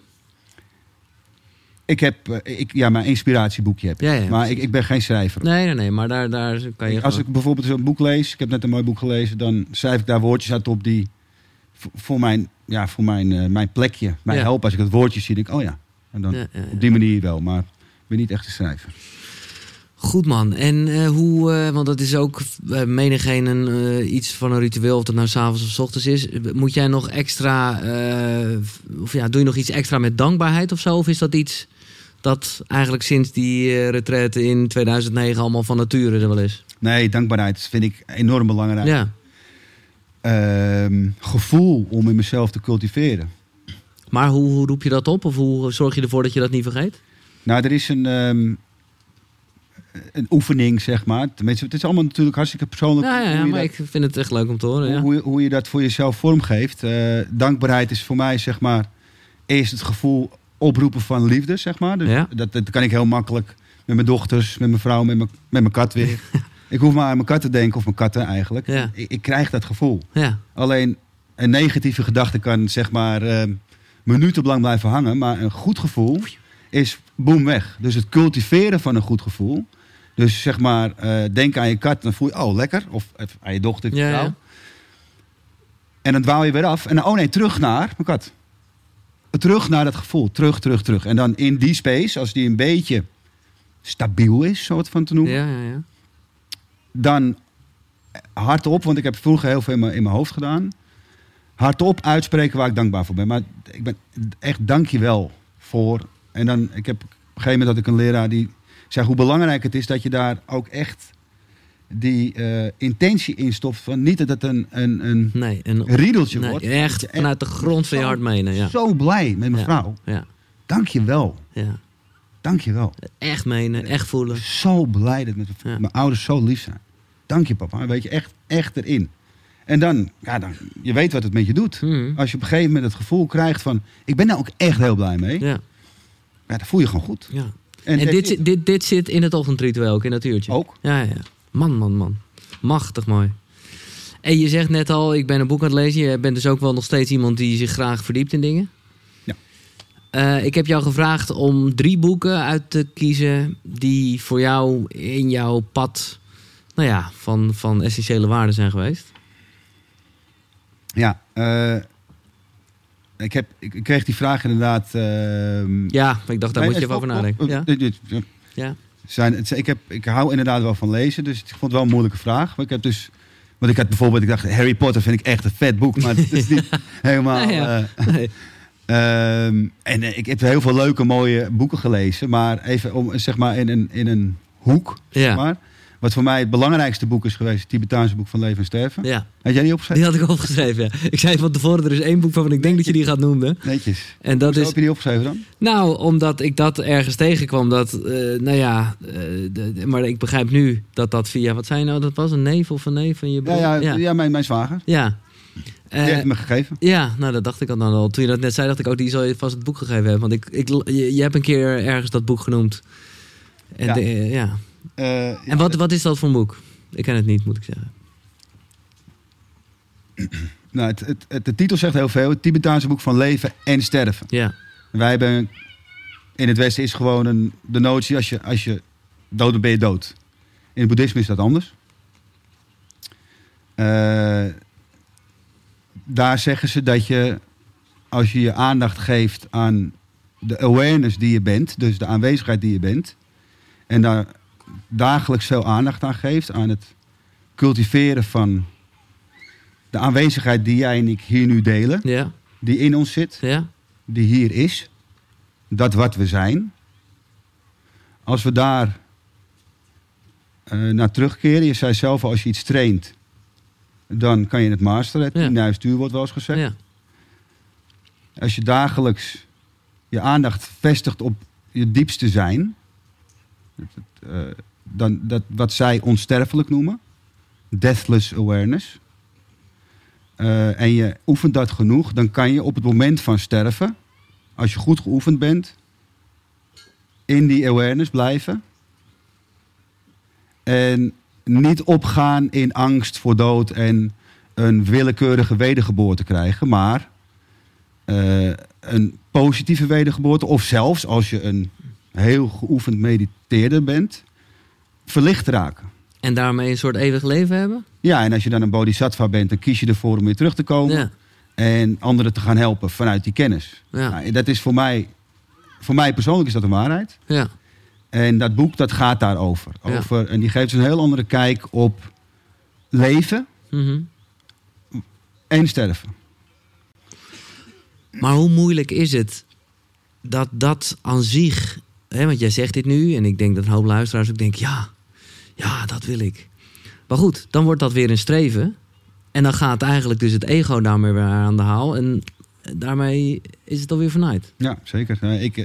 Ik heb mijn inspiratieboekje heb ik. Ja, maar ik ben geen schrijver. Nee, maar daar kan je als ik bijvoorbeeld een boek lees, ik heb net een mooi boek gelezen, dan schrijf ik daar woordjes uit op die voor mijn plekje mij helpen. Als ik het woordje zie, denk ik, en dan op die manier wel. Maar ik ben niet echt een schrijver. Goed man. En hoe, want dat is ook menigeen iets van een ritueel, of dat nou 's avonds of 's ochtends is. Moet jij nog extra, doe je nog iets extra met dankbaarheid of zo? Of is dat iets dat eigenlijk sinds die retraite in 2009 allemaal van nature er wel is? Nee, dankbaarheid vind ik enorm belangrijk. Ja. Gevoel om in mezelf te cultiveren. Maar hoe roep je dat op? Of hoe zorg je ervoor dat je dat niet vergeet? Nou, er is een oefening, zeg maar. Tenminste, het is allemaal natuurlijk hartstikke persoonlijk. Ja, maar ik vind het echt leuk om te horen. Ja. Hoe je dat voor jezelf vormgeeft. Dankbaarheid is voor mij, zeg maar, eerst het gevoel oproepen van liefde, zeg maar. Dus dat kan ik heel makkelijk met mijn dochters, met mijn vrouw, met mijn kat weer. Ik hoef maar aan mijn kat te denken, of mijn katten eigenlijk. Ja. Ik krijg dat gevoel. Ja. Alleen een negatieve gedachte kan, zeg maar, minutenlang blijven hangen. Maar een goed gevoel is boem weg. Dus het cultiveren van een goed gevoel. Dus zeg maar, denk aan je kat, dan voel je, lekker. Of aan je dochter, je vrouw. Ja. En dan dwaal je weer af. En dan, terug naar mijn kat. Terug naar dat gevoel. Terug. En dan in die space, als die een beetje stabiel is, zo het van te noemen. Ja. Dan hardop, want ik heb vroeger heel veel in mijn hoofd gedaan. Hardop uitspreken waar ik dankbaar voor ben. Maar ik ben echt dankjewel voor. En dan, ik heb op een gegeven moment had ik een leraar die zei hoe belangrijk het is dat je daar ook echt die intentie in stopt. Van niet dat het een riedeltje wordt. Echt vanuit de grond van je hart menen. Ja. Zo blij met mijn vrouw. Ja. Dankjewel. Ja. Dankjewel. Echt menen, echt voelen. Zo blij dat mijn ouders zo lief zijn. Dank je papa. Weet je, echt erin. En dan, je weet wat het met je doet. Als je op een gegeven moment het gevoel krijgt van, ik ben daar ook echt heel blij mee. Ja, dan voel je gewoon goed. Ja. En dit zit in het ochtendritueel ook, in dat uurtje? Ook. Ja. Man. Machtig mooi. En je zegt net al, ik ben een boek aan het lezen. Je bent dus ook wel nog steeds iemand die zich graag verdiept in dingen. Ja. Ik heb jou gevraagd om 3 boeken uit te kiezen die voor jou in jouw pad van essentiële waarden zijn geweest. Ja, Ik kreeg die vraag inderdaad... Ja, ik dacht, daar moet je even over nadenken. Ja. Ik hou inderdaad wel van lezen, dus ik vond het wel een moeilijke vraag. Maar ik had bijvoorbeeld, ik dacht, Harry Potter vind ik echt een vet boek, maar het is niet helemaal... Nee. En ik heb heel veel leuke, mooie boeken gelezen, maar even om, zeg maar, in een hoek, zeg maar. Wat voor mij het belangrijkste boek is geweest, het Tibetaanse boek van Leven en Sterven. Ja. Had jij die opgeschreven? Die had ik opgeschreven, ja. Ik zei van tevoren, er is 1 boek waarvan ik denk dat je die gaat noemen. Netjes. En dat Hoezo heb je die opgeschreven dan? Nou, omdat ik dat ergens tegenkwam. Maar ik begrijp nu dat via, wat zei je nou, dat was een neef of een neef van je broer? Ja, mijn zwager. Ja. Die heeft me gegeven. Ja, nou dat dacht ik al. Toen je dat net zei, dacht ik, die zal je vast het boek gegeven hebben. Want je hebt een keer ergens dat boek genoemd. En en wat is dat voor een boek? Ik ken het niet, moet ik zeggen. Nou, de titel zegt heel veel. Het Tibetaanse boek van Leven en Sterven. Ja. Wij hebben... In het Westen is gewoon de notie, als je dood bent, ben je dood. In het boeddhisme is dat anders. Daar zeggen ze dat je, als je je aandacht geeft aan de awareness die je bent, dus de aanwezigheid die je bent, en daar dagelijks veel aandacht aan geeft, aan het cultiveren van de aanwezigheid die jij en ik hier nu delen, die in ons zit, die hier is, dat wat we zijn. Als we daar naar terugkeren, je zei zelf, als je iets traint, dan kan je het masteren. Het 10.000 uur wordt wel eens gezegd. Ja. Als je dagelijks je aandacht vestigt op je diepste zijn, dan wat zij onsterfelijk noemen, deathless awareness, en je oefent dat genoeg, dan kan je op het moment van sterven, als je goed geoefend bent, in die awareness blijven en niet opgaan in angst voor dood en een willekeurige wedergeboorte krijgen, maar een positieve wedergeboorte, of zelfs als je een heel geoefend mediteerder bent, verlicht raken. En daarmee een soort eeuwig leven hebben? Ja, en als je dan een bodhisattva bent, dan kies je ervoor om weer terug te komen. Ja. En anderen te gaan helpen vanuit die kennis. Ja. Nou, dat is voor mij persoonlijk is dat een waarheid. Ja. En dat boek, dat gaat daarover. Ja. En die geeft een heel andere kijk op leven en sterven. Maar hoe moeilijk is het dat aan zich... want jij zegt dit nu en ik denk dat een hoop luisteraars ook denken... ja, dat wil ik. Maar goed, dan wordt dat weer een streven. En dan gaat eigenlijk dus het ego daarmee weer aan de haal. En daarmee is het alweer vanuit. Ja, zeker.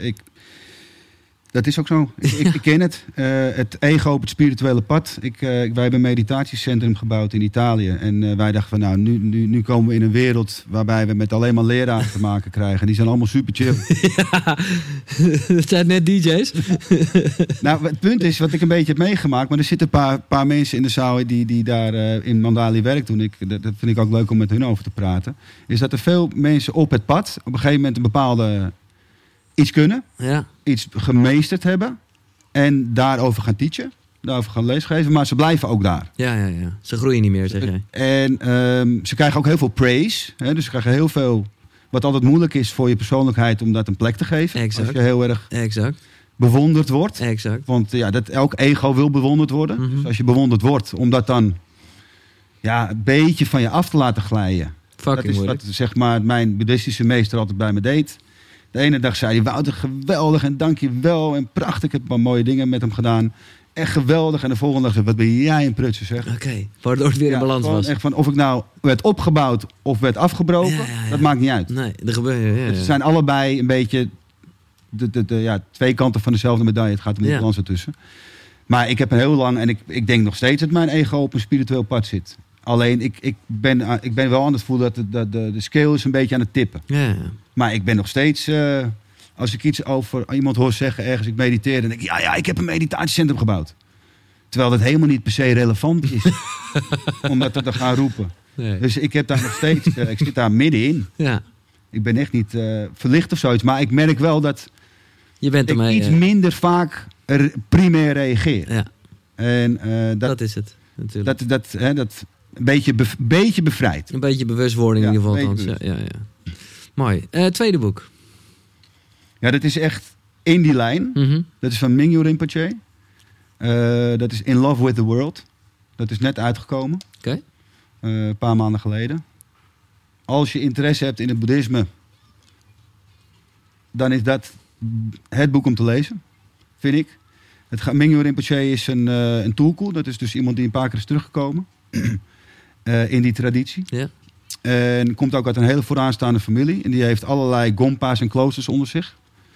Dat is ook zo. Ik ken het. Het ego op het spirituele pad. Wij hebben een meditatiecentrum gebouwd in Italië. En wij dachten van nu komen we in een wereld waarbij we met alleen maar leraren te maken krijgen. Die zijn allemaal super chill. Ja, dat zijn net DJ's. Nou, het punt is wat ik een beetje heb meegemaakt. Maar er zitten een paar mensen in de zaal die daar in Mandali werk doen. Dat vind ik ook leuk om met hun over te praten. Is dat er veel mensen op het pad op een gegeven moment een bepaalde... iets kunnen, iets gemeesterd hebben en daarover gaan teachen, daarover gaan lesgeven, maar ze blijven ook daar. Ja. Ze groeien niet meer, zeg jij. En ze krijgen ook heel veel praise, dus ze krijgen heel veel, wat altijd moeilijk is voor je persoonlijkheid om dat een plek te geven. Exact. Als je heel erg bewonderd wordt. Exact. Want elk ego wil bewonderd worden. Mm-hmm. Dus als je bewonderd wordt, om dat dan een beetje van je af te laten glijden. Dat is wat zeg maar mijn boeddhistische meester altijd bij me deed. De ene dag zei hij, Wouter, geweldig en dank je wel. En prachtig, ik heb maar mooie dingen met hem gedaan. Echt geweldig. En de volgende dag zei wat ben jij een prutser, zeg. Oké, waardoor het weer in balans was. Echt van, of ik nou werd opgebouwd of werd afgebroken, dat maakt niet uit. Nee, er gebeurt. Ze zijn allebei een beetje de twee kanten van dezelfde medaille. Het gaat om de balans ertussen. Maar ik heb een heel lang, en ik denk nog steeds dat mijn ego op een spiritueel pad zit. Alleen, ik ben wel aan het voelen dat de scale is een beetje aan het tippen. Ja. Maar ik ben nog steeds... als ik iets over iemand hoor zeggen ergens, ik mediteer... dan denk ik, ik heb een meditatiecentrum gebouwd. Terwijl dat helemaal niet per se relevant is. om dat te gaan roepen. Nee. Dus ik heb daar nog steeds... ik zit daar middenin. Ja. Ik ben echt niet verlicht of zoiets. Maar ik merk wel dat... Je bent ermee, ik iets minder vaak primair reageer. Ja. En, dat is het, natuurlijk. Dat een beetje bevrijd. Een beetje bewustwording in ieder geval. Ja. Mooi. Tweede boek. Ja, dat is echt in die lijn. Mhm. Dat is van Mingyur Rinpoche. Dat is In Love with the World. Dat is net uitgekomen. Oké. Een paar maanden geleden. Als je interesse hebt in het boeddhisme, dan is dat het boek om te lezen, vind ik. Mingyur Rinpoche is een tulku. Dat is dus iemand die een paar keer is teruggekomen in die traditie. Ja. En komt ook uit een hele vooraanstaande familie. En die heeft allerlei gompa's en kloosters onder zich.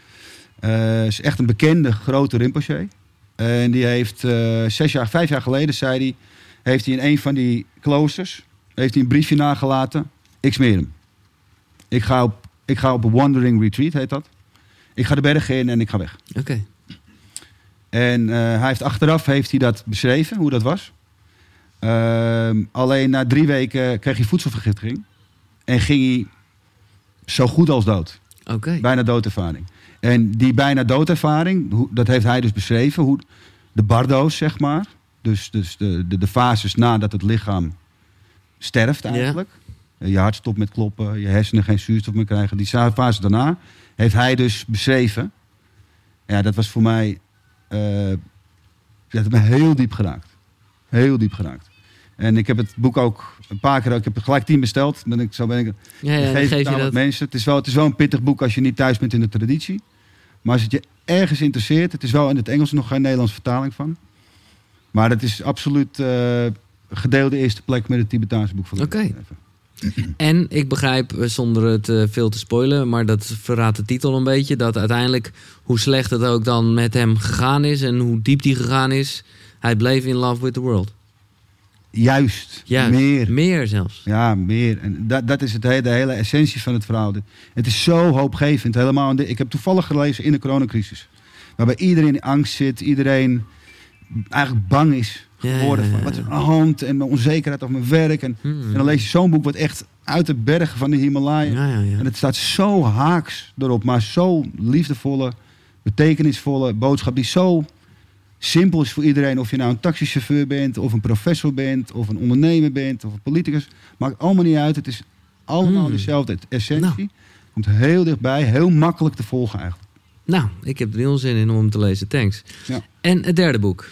Is echt een bekende grote Rinpoche. En die heeft 5 jaar geleden, zei hij, heeft hij in een van die kloosters heeft hij een briefje nagelaten. Ik smeer hem. Ik ga op een wandering retreat, heet dat. Ik ga de bergen in en ik ga weg. Oké. En achteraf heeft hij dat beschreven, hoe dat was. Alleen na 3 weken kreeg hij voedselvergiftiging. En ging hij zo goed als dood. Oké. Bijna doodervaring. En die bijna doodervaring, dat heeft hij dus beschreven. Hoe de bardo's, zeg maar. Dus de fases nadat het lichaam sterft eigenlijk. Ja. Je hart stopt met kloppen, je hersenen geen zuurstof meer krijgen. Die fase daarna heeft hij dus beschreven. Ja, dat was voor mij... dat heeft me heel diep geraakt. Heel diep geraakt. En ik heb het boek ook een paar keer... Ik heb er gelijk 10 besteld. Dan geef je dat mensen. Het is wel een pittig boek als je niet thuis bent in de traditie. Maar als het je ergens interesseert... Het is wel in het Engels nog geen Nederlandse vertaling van. Maar het is absoluut gedeelde eerste plek met het Tibetaanse boek van de Oké. En ik begrijp, zonder het veel te spoilen... maar dat verraadt de titel een beetje... dat uiteindelijk, hoe slecht het ook dan met hem gegaan is... en hoe diep die gegaan is... hij bleef in love with the world. Juist. Meer zelfs. Ja, meer. En dat is de hele essentie van het verhaal. Het is zo hoopgevend. Helemaal. Ik heb toevallig gelezen in de coronacrisis. Waarbij iedereen in angst zit. Iedereen eigenlijk bang is geworden. Van, wat is er aan de hand? En mijn onzekerheid over mijn werk. En dan lees je zo'n boek wat echt uit de bergen van de Himalaya. Ja. En het staat zo haaks erop. Maar zo liefdevolle, betekenisvolle boodschap. Die zo... simpel is voor iedereen, of je nou een taxichauffeur bent... of een professor bent, of een ondernemer bent... of een politicus. Maakt allemaal niet uit. Het is allemaal dezelfde essentie. Komt heel dichtbij. Heel makkelijk te volgen eigenlijk. Nou, ik heb er heel zin in om hem te lezen. Thanks. Ja. En het derde boek?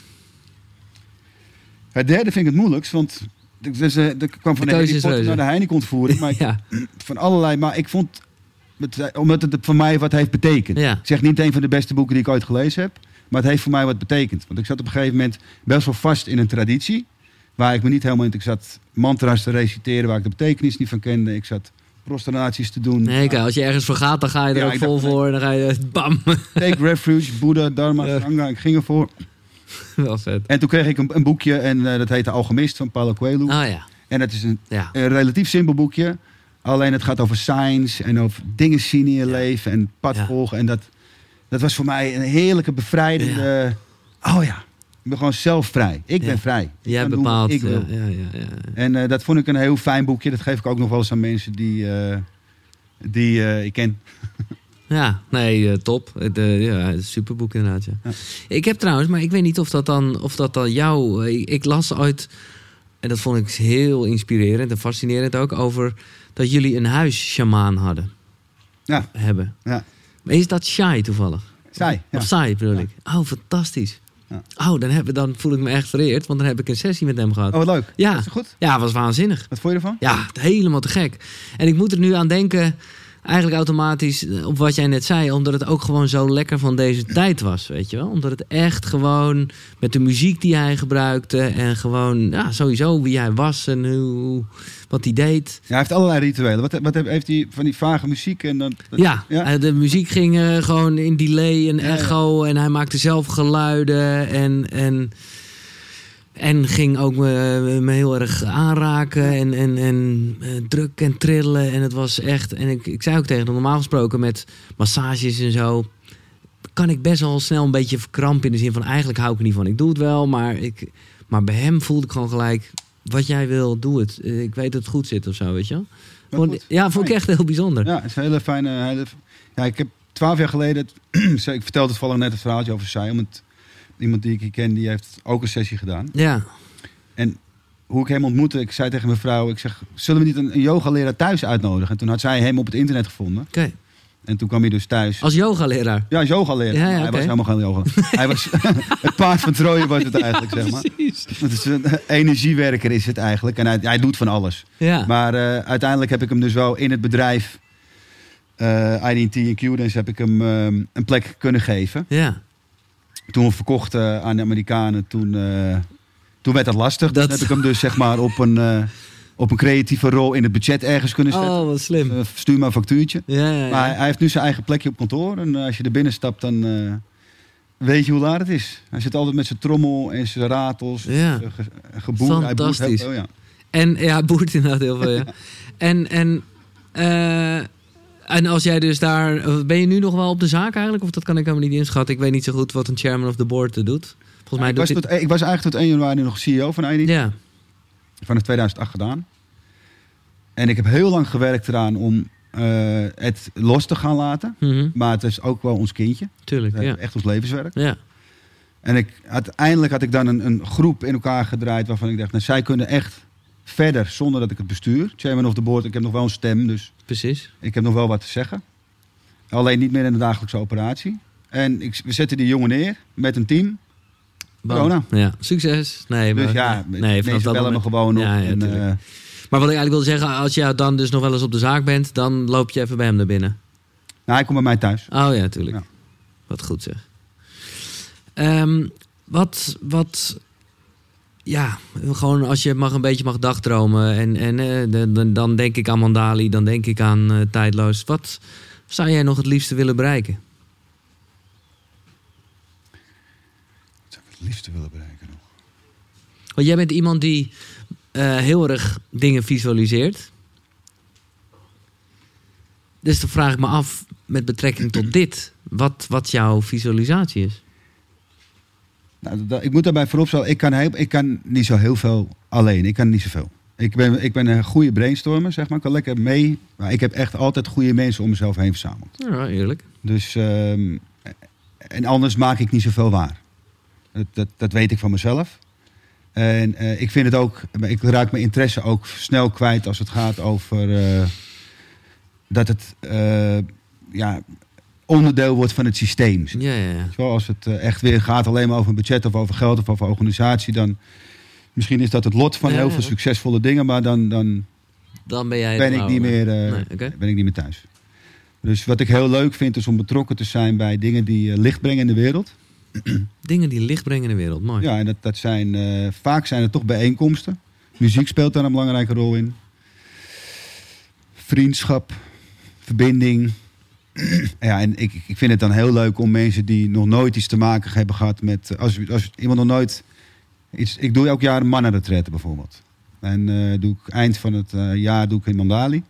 Het derde vind ik het moeilijkst. Want ik kwam van de Harry Potter naar de Heineken-ontvoering. Maar van allerlei... Maar ik vond... Omdat het voor mij wat heeft betekend. Ja. Ik zeg niet een van de beste boeken die ik ooit gelezen heb... Maar het heeft voor mij wat betekend. Want ik zat op een gegeven moment best wel vast in een traditie. Waar ik me niet helemaal in... Ik zat mantra's te reciteren waar ik de betekenis niet van kende. Ik zat prostraties te doen. Nee, kijk, als je ergens voor gaat, dan ga je er ook vol voor. En dan ga je bam. Take refuge, Boeddha, Dharma, Sangha. Ik ging ervoor. Wel vet. En toen kreeg ik een boekje. En dat heet De Alchemist van Paulo Coelho. Oh ja. En dat is een relatief simpel boekje. Alleen het gaat over science. En over dingen zien in je leven. En pad volgen. En dat was voor mij een heerlijke, bevrijdende... Ja. Oh ja, ik ben gewoon zelf vrij. Ik ben vrij. Jij bepaalt. Ik wil. Ja. En dat vond ik een heel fijn boekje. Dat geef ik ook nog wel eens aan mensen die ik ken. Ja, nee, top. Het is super boek inderdaad. Ja. Ja. Ik heb trouwens, maar ik weet niet of dat dan jou... Ik las ooit, en dat vond ik heel inspirerend en fascinerend ook... over dat jullie een huissjamaan hadden. Ja. Hebben. Ja. Maar is dat Shai toevallig? Shai, ja. Of Sai bedoel ik. Oh, fantastisch. Ja. Oh, dan voel ik me echt vereerd, want dan heb ik een sessie met hem gehad. Oh, wat leuk. Ja. Was het goed? Ja, was waanzinnig. Wat vond je ervan? Ja, helemaal te gek. En ik moet er nu aan denken, eigenlijk automatisch op wat jij net zei, omdat het ook gewoon zo lekker van deze tijd was, weet je wel? Omdat het echt gewoon met de muziek die hij gebruikte en gewoon sowieso wie hij was en wat hij deed. Ja, hij heeft allerlei rituelen. Wat heeft hij van die vage muziek? En dan, de muziek ging gewoon in delay en echo en hij maakte zelf geluiden en ging ook me heel erg aanraken en drukken en trillen. En het was echt... En ik zei ook tegen hem, normaal gesproken met massages en zo... kan ik best wel snel een beetje verkrampen in de zin van... eigenlijk hou ik er niet van. Ik doe het wel, maar bij hem voelde ik gewoon gelijk... wat jij wil, doe het. Ik weet dat het goed zit of zo, weet je wel. Vond ik echt heel bijzonder. Ja, het is een hele fijne... ik heb 12 jaar geleden... ik vertelde het volgens net het verhaaltje over Sai... Iemand die ik ken, die heeft ook een sessie gedaan. Ja. En hoe ik hem ontmoette. Ik zei tegen mijn vrouw, ik zeg, zullen we niet een yogaleraar thuis uitnodigen? En toen had zij hem op het internet gevonden. Oké. En toen kwam hij dus thuis. Als yogaleraar? Ja, als yogaleraar. Ja, Hij was helemaal geen yoga. Hij was het paard van Troje was het eigenlijk, zeg maar. Precies. Het is een energiewerker is het eigenlijk. En hij doet van alles. Ja. Maar uiteindelijk heb ik hem dus wel in het bedrijf IDT en Qdance heb ik hem een plek kunnen geven. Ja. Toen we verkochten aan de Amerikanen, toen werd dat lastig. Dat- Toen heb ik hem dus zeg maar op een creatieve rol in het budget ergens kunnen zetten. Oh, wat slim. Stuur maar een factuurtje. Ja. Maar hij heeft nu zijn eigen plekje op kantoor. En als je er binnen stapt, dan weet je hoe laat het is. Hij zit altijd met zijn trommel en zijn ratels. Ja. Zijn geboer. Hij boert heel Fantastisch. veel, ja. En ja, boert inderdaad heel veel, ja. En als jij dus daar... Ben je nu nog wel op de zaak eigenlijk? Of dat kan ik helemaal niet inschatten? Ik weet niet zo goed wat een chairman of the board doet. Volgens mij Ik was eigenlijk tot 1 januari nog CEO van IDT. Ja, Vanaf 2008 gedaan. En ik heb heel lang gewerkt eraan om het los te gaan laten. Maar het is ook wel ons kindje. tuurlijk. Ja. Echt ons levenswerk. Ja. En uiteindelijk had ik dan een groep in elkaar gedraaid waarvan ik dacht, nou, zij kunnen echt verder zonder dat ik het bestuur. Chairman of the board, ik heb nog wel een stem, dus Precies. ik heb nog wel wat te zeggen. Alleen niet meer in de dagelijkse operatie. En we zetten die jongen neer met een team. Bam. Corona. Ja, succes. Nee, maar, Dus ja, nee, vanaf mensen dat bellen me moment. gewoon op. Ja, ja, en, tuurlijk. Maar wat ik eigenlijk wilde zeggen, als je dan dus nog wel eens op de zaak bent, dan loop je even bij hem naar binnen. nou, hij komt bij mij thuis. Oh ja, tuurlijk. Ja. Wat goed zeg. Ja, gewoon als je een beetje mag dagdromen. Dan denk ik aan Mandali, dan denk ik aan Tijdloos. Wat zou jij nog het liefste willen bereiken? Wat zou ik het liefste willen bereiken nog? Want jij bent iemand die heel erg dingen visualiseert. Dus dan vraag ik me af, met betrekking tot dit, wat jouw visualisatie is. Nou, ik moet daarbij vooropstellen, ik kan niet zo heel veel alleen. Ik kan niet zoveel. Ik ben een goede brainstormer, zeg maar. Ik kan lekker mee. Maar ik heb echt altijd goede mensen om mezelf heen verzameld. Ja, eerlijk. Dus, en anders maak ik niet zoveel waar. Dat weet ik van mezelf. En ik vind het ook, ik raak mijn interesse ook snel kwijt als het gaat over dat het onderdeel wordt van het systeem. Ja. Zoals het echt weer gaat alleen maar over een budget of over geld of over organisatie, dan misschien is dat het lot van heel veel succesvolle dingen, maar dan ben jij ben ik niet meer, ben ik niet meer thuis. Dus wat ik heel leuk vind is om betrokken te zijn bij dingen die licht brengen in de wereld. Dingen die licht brengen in de wereld, mooi. Ja, en dat zijn vaak zijn het toch bijeenkomsten. Muziek speelt daar een belangrijke rol in. Vriendschap, verbinding. Ja, en ik vind het dan heel leuk om mensen die nog nooit iets te maken hebben gehad met... Als iemand nog nooit iets... Ik doe elk jaar een mannenretraite bijvoorbeeld. En doe ik eind van het jaar doe ik in Mandali.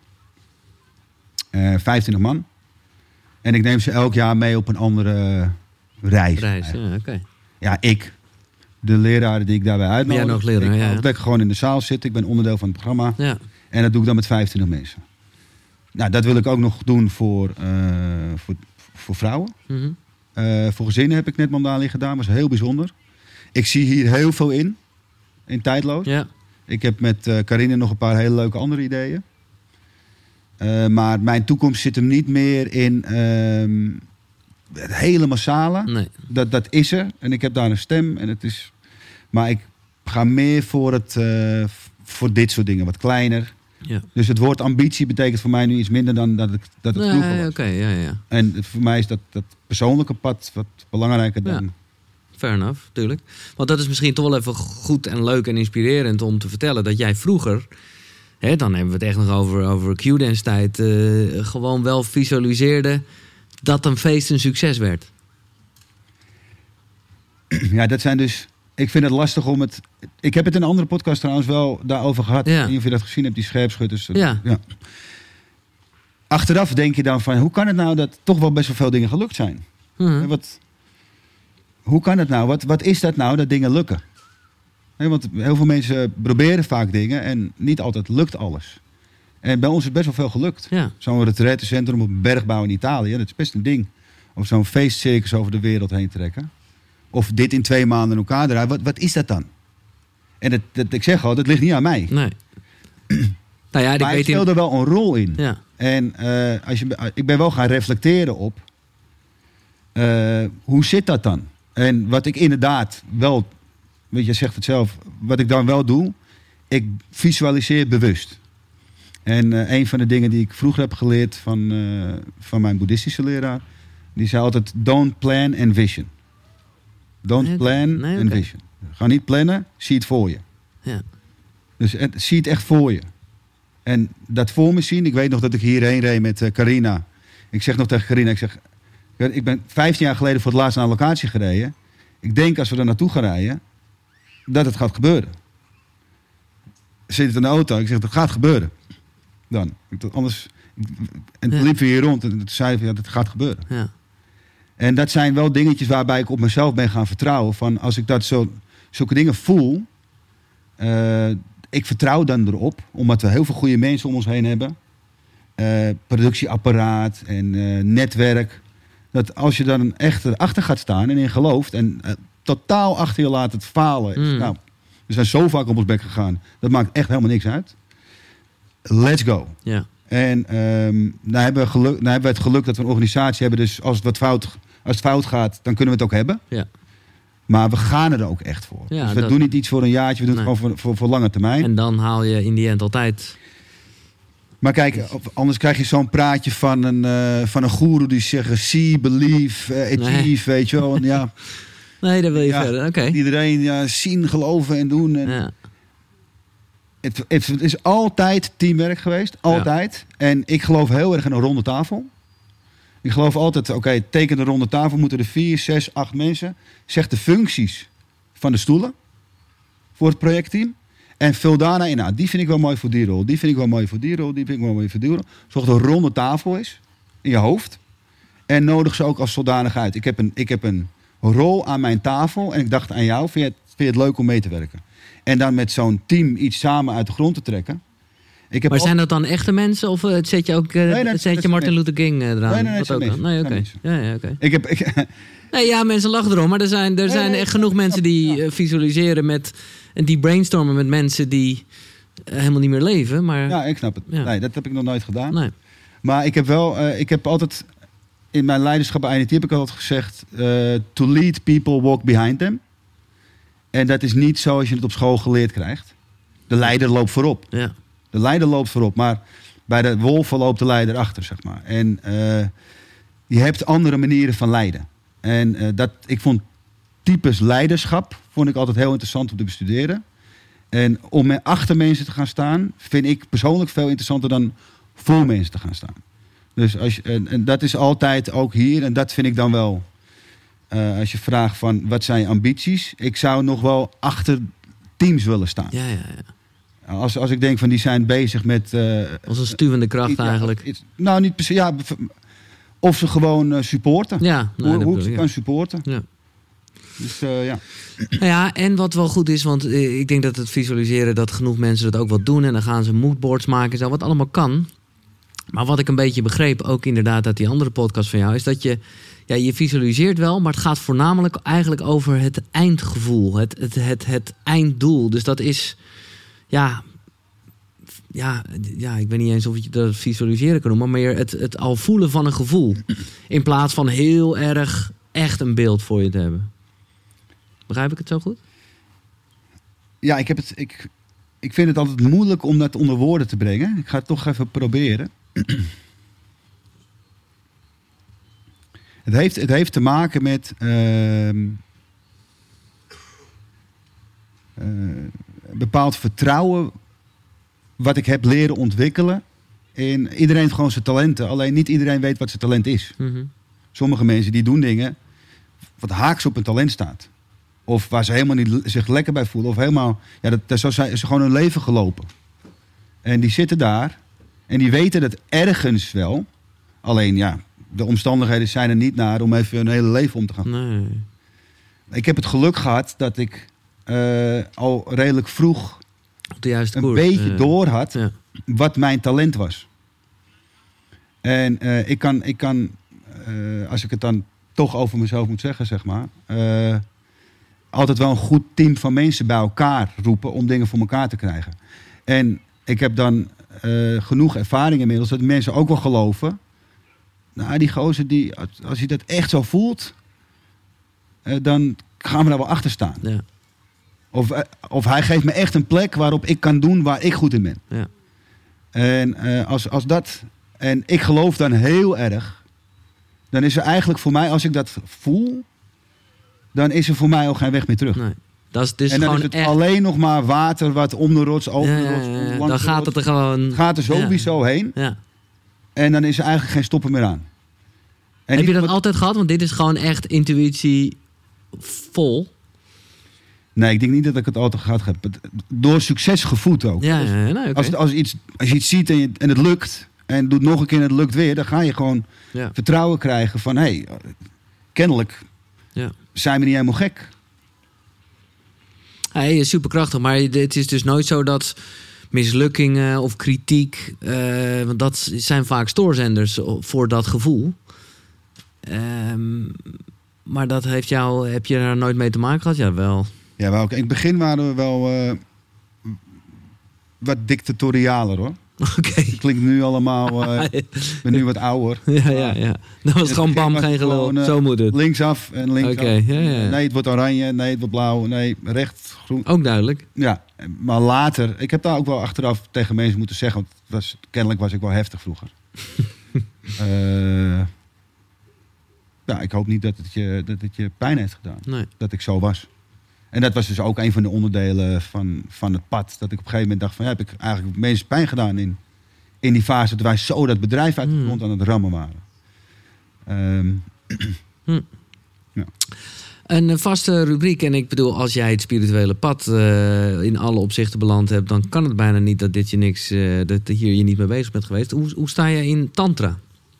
25 man. En ik neem ze elk jaar mee op een andere reis. Ja, oké. Ja, de leraren die ik daarbij uitnodig. Jij nog leraar, ik ja. lekker gewoon in de zaal zitten. Ik ben onderdeel van het programma. Ja. En dat doe ik dan met 25 mensen. Nou, dat wil ik ook nog doen voor vrouwen. Mhm. Voor gezinnen heb ik net Mandali gedaan. Was heel bijzonder. Ik zie hier heel veel in Tijdloos. Ja. Ik heb met Carine nog een paar hele leuke andere ideeën. Maar mijn toekomst zit hem niet meer in het hele massale. Nee. Dat is er. En ik heb daar een stem. Maar ik ga meer voor dit soort dingen. Wat kleiner. Ja. Dus het woord ambitie betekent voor mij nu iets minder dan dat het vroeger was. Oké, ja. En voor mij is dat persoonlijke pad wat belangrijker dan... Ja. Fair enough, tuurlijk. Want dat is misschien toch wel even goed en leuk en inspirerend om te vertellen dat jij vroeger, dan hebben we het echt nog over Qdance tijd, gewoon wel visualiseerde dat een feest een succes werd. Ja, dat zijn dus... Ik vind het lastig om het... Ik heb het in een andere podcast trouwens wel daarover gehad. Ja. Ik weet niet of je dat gezien hebt, die scherpschutters. Ja. Achteraf denk je dan van... Hoe kan het nou dat toch wel best wel veel dingen gelukt zijn? Mhm. Hoe kan het nou? Wat is dat nou dat dingen lukken? Want heel veel mensen proberen vaak dingen en niet altijd lukt alles. En bij ons is best wel veel gelukt. Ja. Zo'n retraitecentrum op een bergbouw in Italië, dat is best een ding. Of zo'n feestcircus over de wereld heen trekken. Of dit in 2 maanden in elkaar draaien. Wat is dat dan? En ik zeg al, dat ligt niet aan mij. Nee. Nou ja, Maar ik speel er wel een rol in. Ja. En ik ben wel gaan reflecteren op... hoe zit dat dan? En wat ik inderdaad wel... Weet je zegt het zelf. Wat ik dan wel doe... Ik visualiseer bewust. En een van de dingen die ik vroeger heb geleerd... van mijn boeddhistische leraar... Die zei altijd... Don't plan and vision. Don't plan and vision. Ga niet plannen, zie het voor je. Ja. Dus zie het echt voor je. En dat voor me zien... Ik weet nog dat ik hierheen reed met Carina. Ik zeg nog tegen Carina... Ik ben 15 jaar geleden voor het laatst naar een locatie gereden. Ik denk als we er naartoe gaan rijden... dat het gaat gebeuren. Zit het in de auto? Ik zeg, dat gaat gebeuren. Dan. Anders... En toen liepen we hier rond en toen zeiden we... Ja, dat gaat gebeuren. Ja. En dat zijn wel dingetjes waarbij ik op mezelf ben gaan vertrouwen. Van als ik zulke dingen voel... ik vertrouw dan erop. Omdat we heel veel goede mensen om ons heen hebben. Productieapparaat en netwerk... Dat als je dan echt erachter gaat staan en in gelooft... en totaal achter je laat het falen. Nou, we zijn zo vaak op ons bek gegaan. Dat maakt echt helemaal niks uit. Let's go. Ja. En nou hebben we het geluk dat we een organisatie hebben. Dus als het fout gaat, dan kunnen we het ook hebben. Ja. Maar we gaan er ook echt voor. Ja, dus we doen niet iets voor een jaartje. We doen het gewoon voor lange termijn. En dan haal je in die end altijd... Maar kijk, anders krijg je zo'n praatje van een goeroe die zegt... see, believe, achieve, weet je wel. En ja, nee, daar wil je verder. Oké. Iedereen zien, geloven en doen. En ja. Het is altijd teamwerk geweest. Altijd. Ja. En ik geloof heel erg in een ronde tafel. Ik geloof altijd, teken de ronde tafel. Moeten er 4, 6, 8 mensen. Zeg de functies van de stoelen. Voor het projectteam. En vul daarna in. Nou, die vind ik wel mooi voor die rol. Die vind ik wel mooi voor die rol. Die vind ik wel mooi voor die rol. Zorg dat er een ronde tafel is. In je hoofd. En nodig ze ook als zodanig uit. Ik heb een rol aan mijn tafel. En ik dacht aan jou. Vind je het leuk om mee te werken? En dan met zo'n team iets samen uit de grond te trekken. Maar zijn dat dan echte mensen? Of zet je ook zet je Martin Luther King eraan? Nee, dat ook. Nee, oké. Ja, oké. Nee, ja, mensen lachen erom. Maar er zijn echt genoeg mensen die visualiseren met... En die brainstormen met mensen die helemaal niet meer leven. Maar... Ja, ik snap het. Ja. Nee, dat heb ik nog nooit gedaan. Nee. Maar ik heb altijd... In mijn leiderschap bij INT heb ik altijd gezegd... to lead people, walk behind them. En dat is niet zoals je het op school geleerd krijgt. De leider loopt voorop. Ja. De leider loopt voorop, maar bij de wolven loopt de leider achter, zeg maar. En je hebt andere manieren van leiden. En ik vond types leiderschap vond ik altijd heel interessant om te bestuderen. En om achter mensen te gaan staan, vind ik persoonlijk veel interessanter dan voor mensen te gaan staan. Dus en dat is altijd ook hier, en dat vind ik dan wel... als je vraagt van wat zijn je ambities, ik zou nog wel achter teams willen staan. Ja. Als ik denk van die zijn bezig met... als een stuwende kracht eigenlijk. Nou, niet per se. Ja, of ze gewoon supporten. Ja, hoe ik ze kan supporten. Ja. Dus ja. Nou ja, en wat wel goed is, want ik denk dat het visualiseren, dat genoeg mensen dat ook wel doen. En dan gaan ze moodboards maken en zo, wat allemaal kan. Maar wat ik een beetje begreep, ook inderdaad uit die andere podcast van jou, is dat je visualiseert wel, maar het gaat voornamelijk eigenlijk over het eindgevoel. Het einddoel. Dus dat is... Ja, ik weet niet eens of je dat visualiseren kan noemen, maar meer het al voelen van een gevoel. In plaats van heel erg echt een beeld voor je te hebben. Begrijp ik het zo goed? Ja, ik vind het altijd moeilijk om dat onder woorden te brengen. Ik ga het toch even proberen. Het heeft te maken met... bepaald vertrouwen wat ik heb leren ontwikkelen. En iedereen heeft gewoon zijn talenten. Alleen niet iedereen weet wat zijn talent is. Mm-hmm. Sommige mensen die doen dingen wat haaks op een talent staat. Of waar ze helemaal niet zich lekker bij voelen. Of helemaal... Ja, zo zijn ze gewoon hun leven gelopen. En die zitten daar. En die weten dat ergens wel. Alleen ja, de omstandigheden zijn er niet naar om even hun hele leven om te gaan. Nee. Ik heb het geluk gehad dat ik al redelijk vroeg op de juiste een koers beetje door had wat mijn talent was. En ik kan als ik het dan toch over mezelf moet zeggen, zeg maar. altijd wel een goed team van mensen bij elkaar roepen om dingen voor elkaar te krijgen. En ik heb dan genoeg ervaring inmiddels dat mensen ook wel geloven. Nou, die gozer, als hij dat echt zo voelt, dan gaan we daar wel achter staan. Ja. Of hij geeft me echt een plek waarop ik kan doen waar ik goed in ben. Ja. En als dat... En ik geloof dan heel erg. Dan is er eigenlijk voor mij, als ik dat voel, dan is er voor mij ook geen weg meer terug. Nee. Dat is dus en dan gewoon is het echt... alleen nog maar water wat om de rots, over de rots, langs dan de gaat rots. het er gewoon... Het gaat er sowieso heen. Ja. En dan is er eigenlijk geen stoppen meer aan. En Heb je dat altijd gehad? Want dit is gewoon echt intuïtie vol. Nee, ik denk niet dat ik het altijd gehad heb. Door succes gevoed ook. Ja, nee, okay. Als je iets ziet en het lukt, en doet nog een keer en het lukt weer, dan ga je gewoon vertrouwen krijgen van, hey, kennelijk zijn we niet helemaal gek. Hey, superkrachtig, maar het is dus nooit zo dat mislukkingen of kritiek, want dat zijn vaak stoorzenders voor dat gevoel. Maar dat heb je daar nooit mee te maken gehad? Ja, wel. Ja, wel. In het begin waren we wel wat dictatorialer, hoor. Oké. Klinkt nu allemaal... Ik ben nu wat ouder. Ja. Dan was het gewoon bam, geen gelul. Gewoon, zo moet het. Linksaf en linksaf. Okay, ja. Nee, het wordt oranje. Nee, het wordt blauw. Nee, recht, groen. Ook duidelijk. Ja, maar later... Ik heb daar ook wel achteraf tegen mensen moeten zeggen. Want kennelijk was ik wel heftig vroeger. Ja, ik hoop niet dat het je pijn heeft gedaan. Nee. Dat ik zo was. En dat was dus ook een van de onderdelen van het pad. Dat ik op een gegeven moment dacht van... heb ik eigenlijk mensen pijn gedaan in die fase... dat wij zo dat bedrijf uit de grond aan het rammen waren. Ja. Een vaste rubriek. En ik bedoel, als jij het spirituele pad in alle opzichten beland hebt... dan kan het bijna niet dat dit je niks... dat hier je niet mee bezig bent geweest. Hoe sta je in tantra?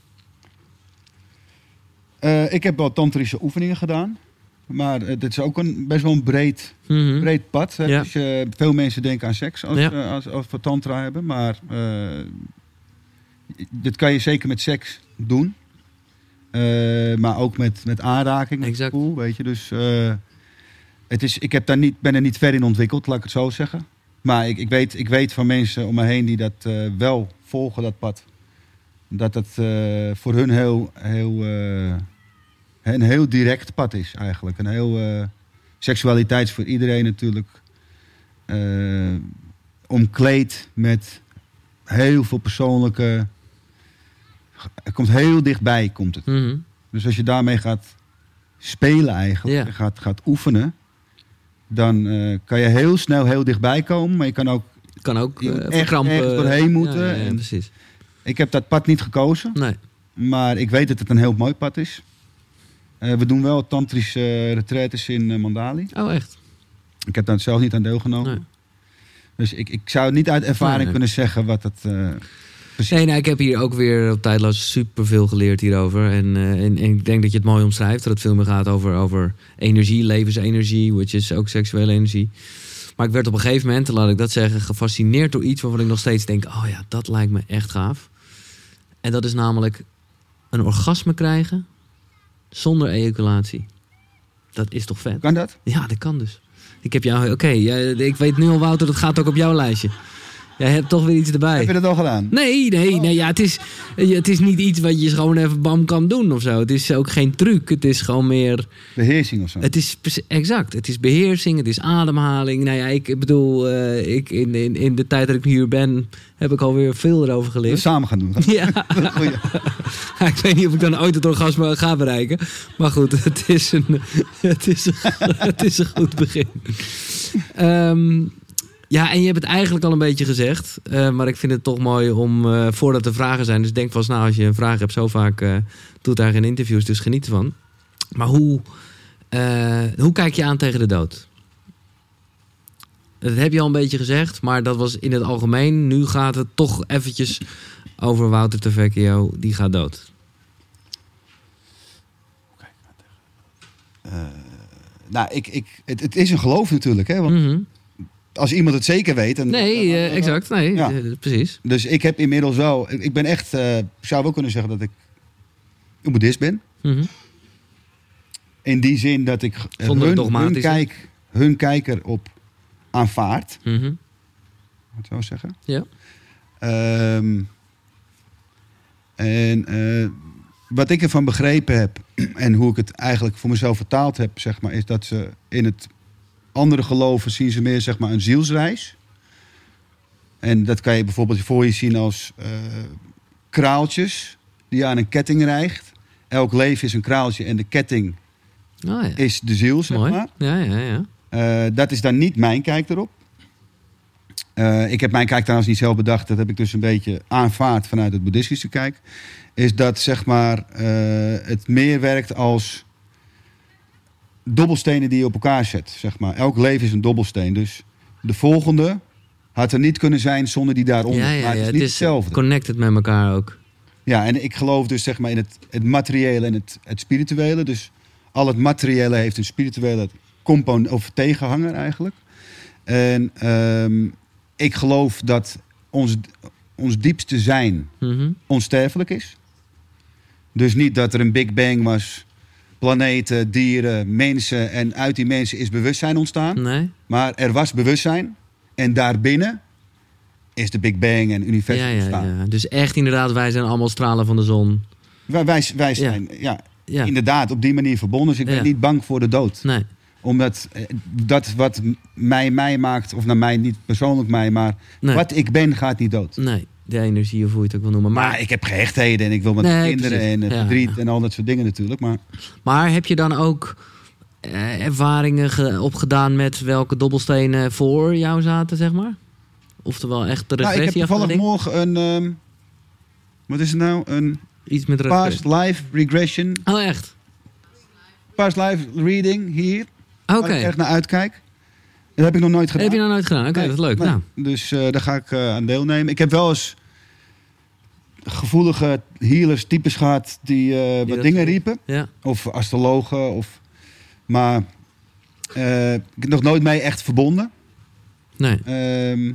Ik heb wel tantrische oefeningen gedaan. Maar het is ook best wel een breed pad. Hè? Ja. Dus, veel mensen denken aan seks als we tantra hebben. Maar dit kan je zeker met seks doen. Maar ook met aanraking. Exact. Gevoel, weet je. Dus ben er niet ver in ontwikkeld, laat ik het zo zeggen. Maar ik weet van mensen om me heen die dat wel volgen, dat pad. Dat het voor hun een heel direct pad is eigenlijk. Een heel seksualiteit is voor iedereen natuurlijk omkleed met heel veel persoonlijke... Het komt heel dichtbij, komt het. Mm-hmm. Dus als je daarmee gaat spelen eigenlijk, en gaat oefenen, dan kan je heel snel heel dichtbij komen. Maar je kan ook echt doorheen moeten. Ja, precies. Ik heb dat pad niet gekozen. Nee. Maar ik weet dat het een heel mooi pad is. We doen wel tantrische retraites in Mandali. Oh, echt? Ik heb daar zelf niet aan deelgenomen. Nee. Dus ik zou niet uit ervaring kunnen zeggen wat het precies... Nee, ik heb hier ook weer op Tijdloos superveel geleerd hierover. En ik denk dat je het mooi omschrijft. Dat het veel meer gaat over energie, levensenergie. Which is ook seksuele energie. Maar ik werd op een gegeven moment, laat ik dat zeggen, gefascineerd door iets waarvan ik nog steeds denk... oh ja, dat lijkt me echt gaaf. En dat is namelijk een orgasme krijgen zonder ejaculatie. Dat is toch vet? Kan dat? Ja, dat kan dus. Ik heb jou... Oké, ik weet nu al, Wouter, dat gaat ook op jouw lijstje. Jij hebt toch weer iets erbij. Heb je dat al gedaan? Nee. Ja, het is niet iets wat je gewoon even bam kan doen of zo. Het is ook geen truc. Het is gewoon meer... beheersing of zo? Het is exact. Het is beheersing. Het is ademhaling. Nou ja, ik bedoel... in de tijd dat ik hier ben... heb ik alweer veel erover geleerd. We samen gaan doen. Ja. Ik weet niet of ik dan ooit het orgasme ga bereiken. Maar goed, het is een goed begin. Ja, en je hebt het eigenlijk al een beetje gezegd. Maar ik vind het toch mooi om, voordat er vragen zijn... dus denk vast na, als je een vraag hebt, zo vaak doet daar geen interviews, dus geniet ervan. Maar hoe kijk je aan tegen de dood? Dat heb je al een beetje gezegd, maar dat was in het algemeen. Nu gaat het toch eventjes over Wouter te Vecchio, die gaat dood. Het is een geloof natuurlijk, hè? Want als iemand het zeker weet... exact. Nee, ja. Precies. Dus ik heb inmiddels wel... Ik ben echt... zou wel kunnen zeggen dat ik een boeddhist ben. Mm-hmm. In die zin dat ik hun kijker op aanvaard. Mhm. Wat zou ik zeggen? Ja. Wat ik ervan begrepen heb en hoe ik het eigenlijk voor mezelf vertaald heb, zeg maar, is dat ze in het andere geloven zien ze meer, zeg maar, een zielsreis. En dat kan je bijvoorbeeld voor je zien als kraaltjes die je aan een ketting rijgt. Elk leven is een kraaltje en de ketting is de ziel, zeg Mooi. maar. Ja. Dat is dan niet mijn kijk erop. Ik heb mijn kijk trouwens niet zelf bedacht. Dat heb ik dus een beetje aanvaard vanuit het boeddhistische kijk. Is dat, zeg maar, het meer werkt als dobbelstenen die je op elkaar zet. Zeg maar. Elk leven is een dobbelsteen. Dus de volgende had er niet kunnen zijn zonder die daaronder. Maar het is niet hetzelfde. Connected met elkaar ook. Ja, en ik geloof dus, zeg maar, in het materiële en het spirituele. Dus al het materiële heeft een spirituele component of tegenhanger eigenlijk. En ik geloof dat ons diepste zijn onsterfelijk is. Dus niet dat er een Big Bang was, planeten, dieren, mensen, en uit die mensen is bewustzijn ontstaan. Nee. Maar er was bewustzijn en daarbinnen is de Big Bang en universum ontstaan. Ja. Dus echt inderdaad, wij zijn allemaal stralen van de zon. Wij zijn inderdaad op die manier verbonden. Dus ik ben niet bang voor de dood. Nee. Omdat dat wat mij maakt, of naar mij niet persoonlijk mij, maar wat ik ben gaat niet dood. Nee, de energie of hoe je het ook wil noemen. Maar ik heb gehechtheden en ik wil met kinderen en verdriet en al dat soort dingen natuurlijk. Maar heb je dan ook ervaringen opgedaan met welke dobbelstenen voor jou zaten, zeg maar? Oftewel echt de regressie? Ik heb toevallig morgen een... wat is het nou? Iets met past life regression. Oh, echt? Past life reading hier. Oké. Waar ik echt naar uitkijk. Dat heb ik nog nooit gedaan. Heb je nog nooit gedaan? Oké, dat is leuk. Nee. Nou. Dus daar ga ik aan deelnemen. Ik heb wel eens gevoelige healers types gehad die wat dingen riepen. Ja. Of astrologen. Maar ik heb nog nooit mee echt verbonden. Nee.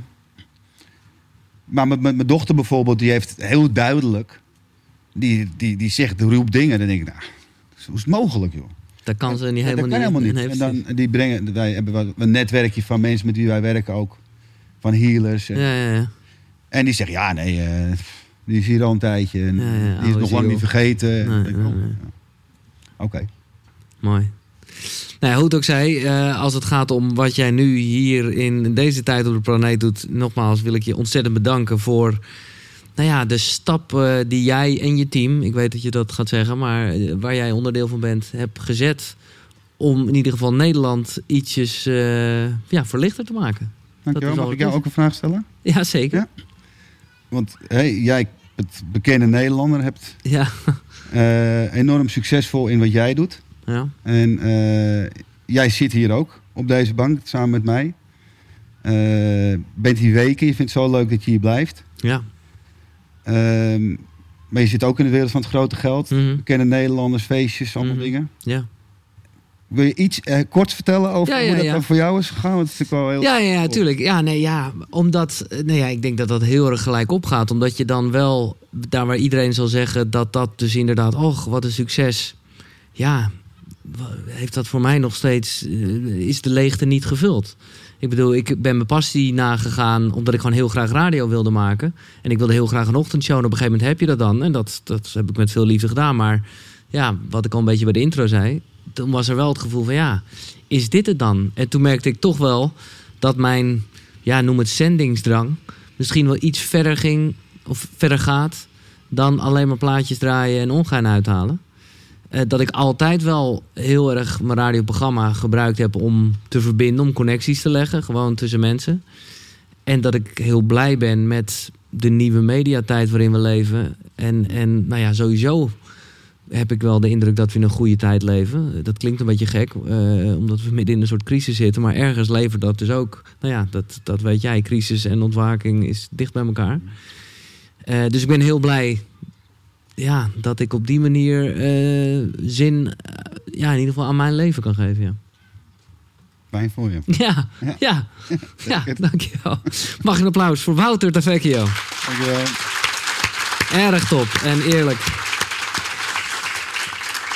Maar met mijn dochter bijvoorbeeld, die heeft heel duidelijk... Die zegt, roep dingen. Dan denk ik, nou, hoe is het mogelijk, joh? Dat kan ze niet helemaal dat kan niet. helemaal niet. En dan wij hebben een netwerkje van mensen met wie wij werken ook. Van healers. Ja. En die zeggen, ja, nee, die is hier al een tijdje. En die is nog lang niet vergeten. Nee. Oké. Mooi. Nou ja, hoe het ook zij, als het gaat om wat jij nu hier in deze tijd op de planeet doet, nogmaals wil ik je ontzettend bedanken voor de stap die jij en je team, ik weet dat je dat gaat zeggen, maar waar jij onderdeel van bent, hebt gezet om in ieder geval Nederland ietsjes verlichter te maken. Dankjewel. Mag ik jou ook een vraag stellen? Ja, zeker. Ja? Want jij, het bekende Nederlander, hebt enorm succesvol in wat jij doet. Ja. En jij zit hier ook op deze bank samen met mij. Bent hier weken. Je vindt het zo leuk dat je hier blijft. Ja. Maar je zit ook in de wereld van het grote geld. Bekende Nederlanders, feestjes, allemaal dingen. Ja. Wil je iets kort vertellen over hoe dat dan voor jou is gegaan? Want het is natuurlijk wel heel... Ja, tuurlijk. Omdat, ik denk dat dat heel erg gelijk opgaat. Omdat je dan wel, daar waar iedereen zal zeggen dat dus inderdaad, wat een succes. Ja, heeft dat voor mij nog steeds, is de leegte niet gevuld. Ik bedoel, ik ben mijn passie nagegaan omdat ik gewoon heel graag radio wilde maken. En ik wilde heel graag een ochtendshow. En op een gegeven moment heb je dat dan. En dat heb ik met veel liefde gedaan. Maar wat ik al een beetje bij de intro zei, toen was er wel het gevoel van is dit het dan? En toen merkte ik toch wel dat mijn, noem het zendingsdrang, misschien wel iets verder ging of verder gaat dan alleen maar plaatjes draaien en ongein uithalen. Dat ik altijd wel heel erg mijn radioprogramma gebruikt heb om te verbinden, om connecties te leggen, gewoon tussen mensen. En dat ik heel blij ben met de nieuwe mediatijd waarin we leven. En sowieso heb ik wel de indruk dat we in een goede tijd leven. Dat klinkt een beetje gek, omdat we midden in een soort crisis zitten. Maar ergens levert dat dus ook, dat weet jij, crisis en ontwaking is dicht bij elkaar. Dus ik ben heel blij dat ik op die manier zin in ieder geval aan mijn leven kan geven. Ja. Fijn voor je. Ja, dankjewel. Mag ik een applaus voor Wouter Tavecchio. Dankjewel. Erg top en eerlijk.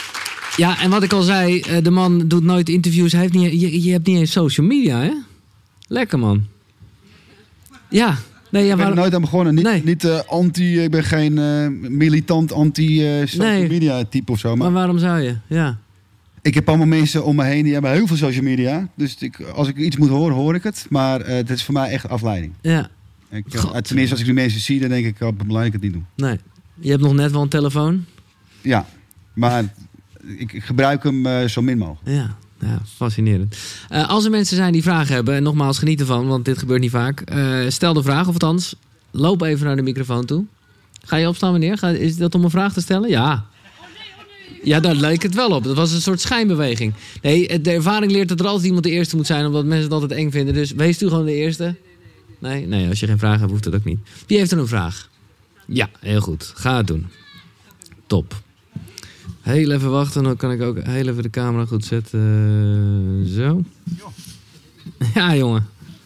Ja, en wat ik al zei, de man doet nooit interviews. Hij heeft je hebt niet eens social media, hè? Lekker, man. Ja. Nee, ja, ik ben er nooit aan begonnen. Niet anti... Ik ben geen militant anti-social media type of zo. Maar waarom zou je? Ja. Ik heb allemaal mensen om me heen die hebben heel veel social media. Dus als ik iets moet horen, hoor ik het. Maar het is voor mij echt afleiding. Ja. Tenminste, als ik die mensen zie, dan denk ik... belangrijk ik het niet doen. Nee. Je hebt nog net wel een telefoon? Ja. Maar ik gebruik hem zo min mogelijk. Ja, fascinerend. Als er mensen zijn die vragen hebben, en nogmaals geniet ervan, want dit gebeurt niet vaak. Stel de vraag, of althans, loop even naar de microfoon toe. Ga je opstaan, meneer? Is dat om een vraag te stellen? Ja. Ja, daar leek het wel op. Dat was een soort schijnbeweging. Nee, de ervaring leert dat er altijd iemand de eerste moet zijn, omdat mensen het altijd eng vinden. Dus wees u gewoon de eerste. Nee, als je geen vraag hebt, hoeft dat ook niet. Wie heeft er een vraag? Ja, heel goed. Ga het doen. Top. Heel even wachten, dan kan ik ook heel even de camera goed zetten. Zo. Ja, jongen.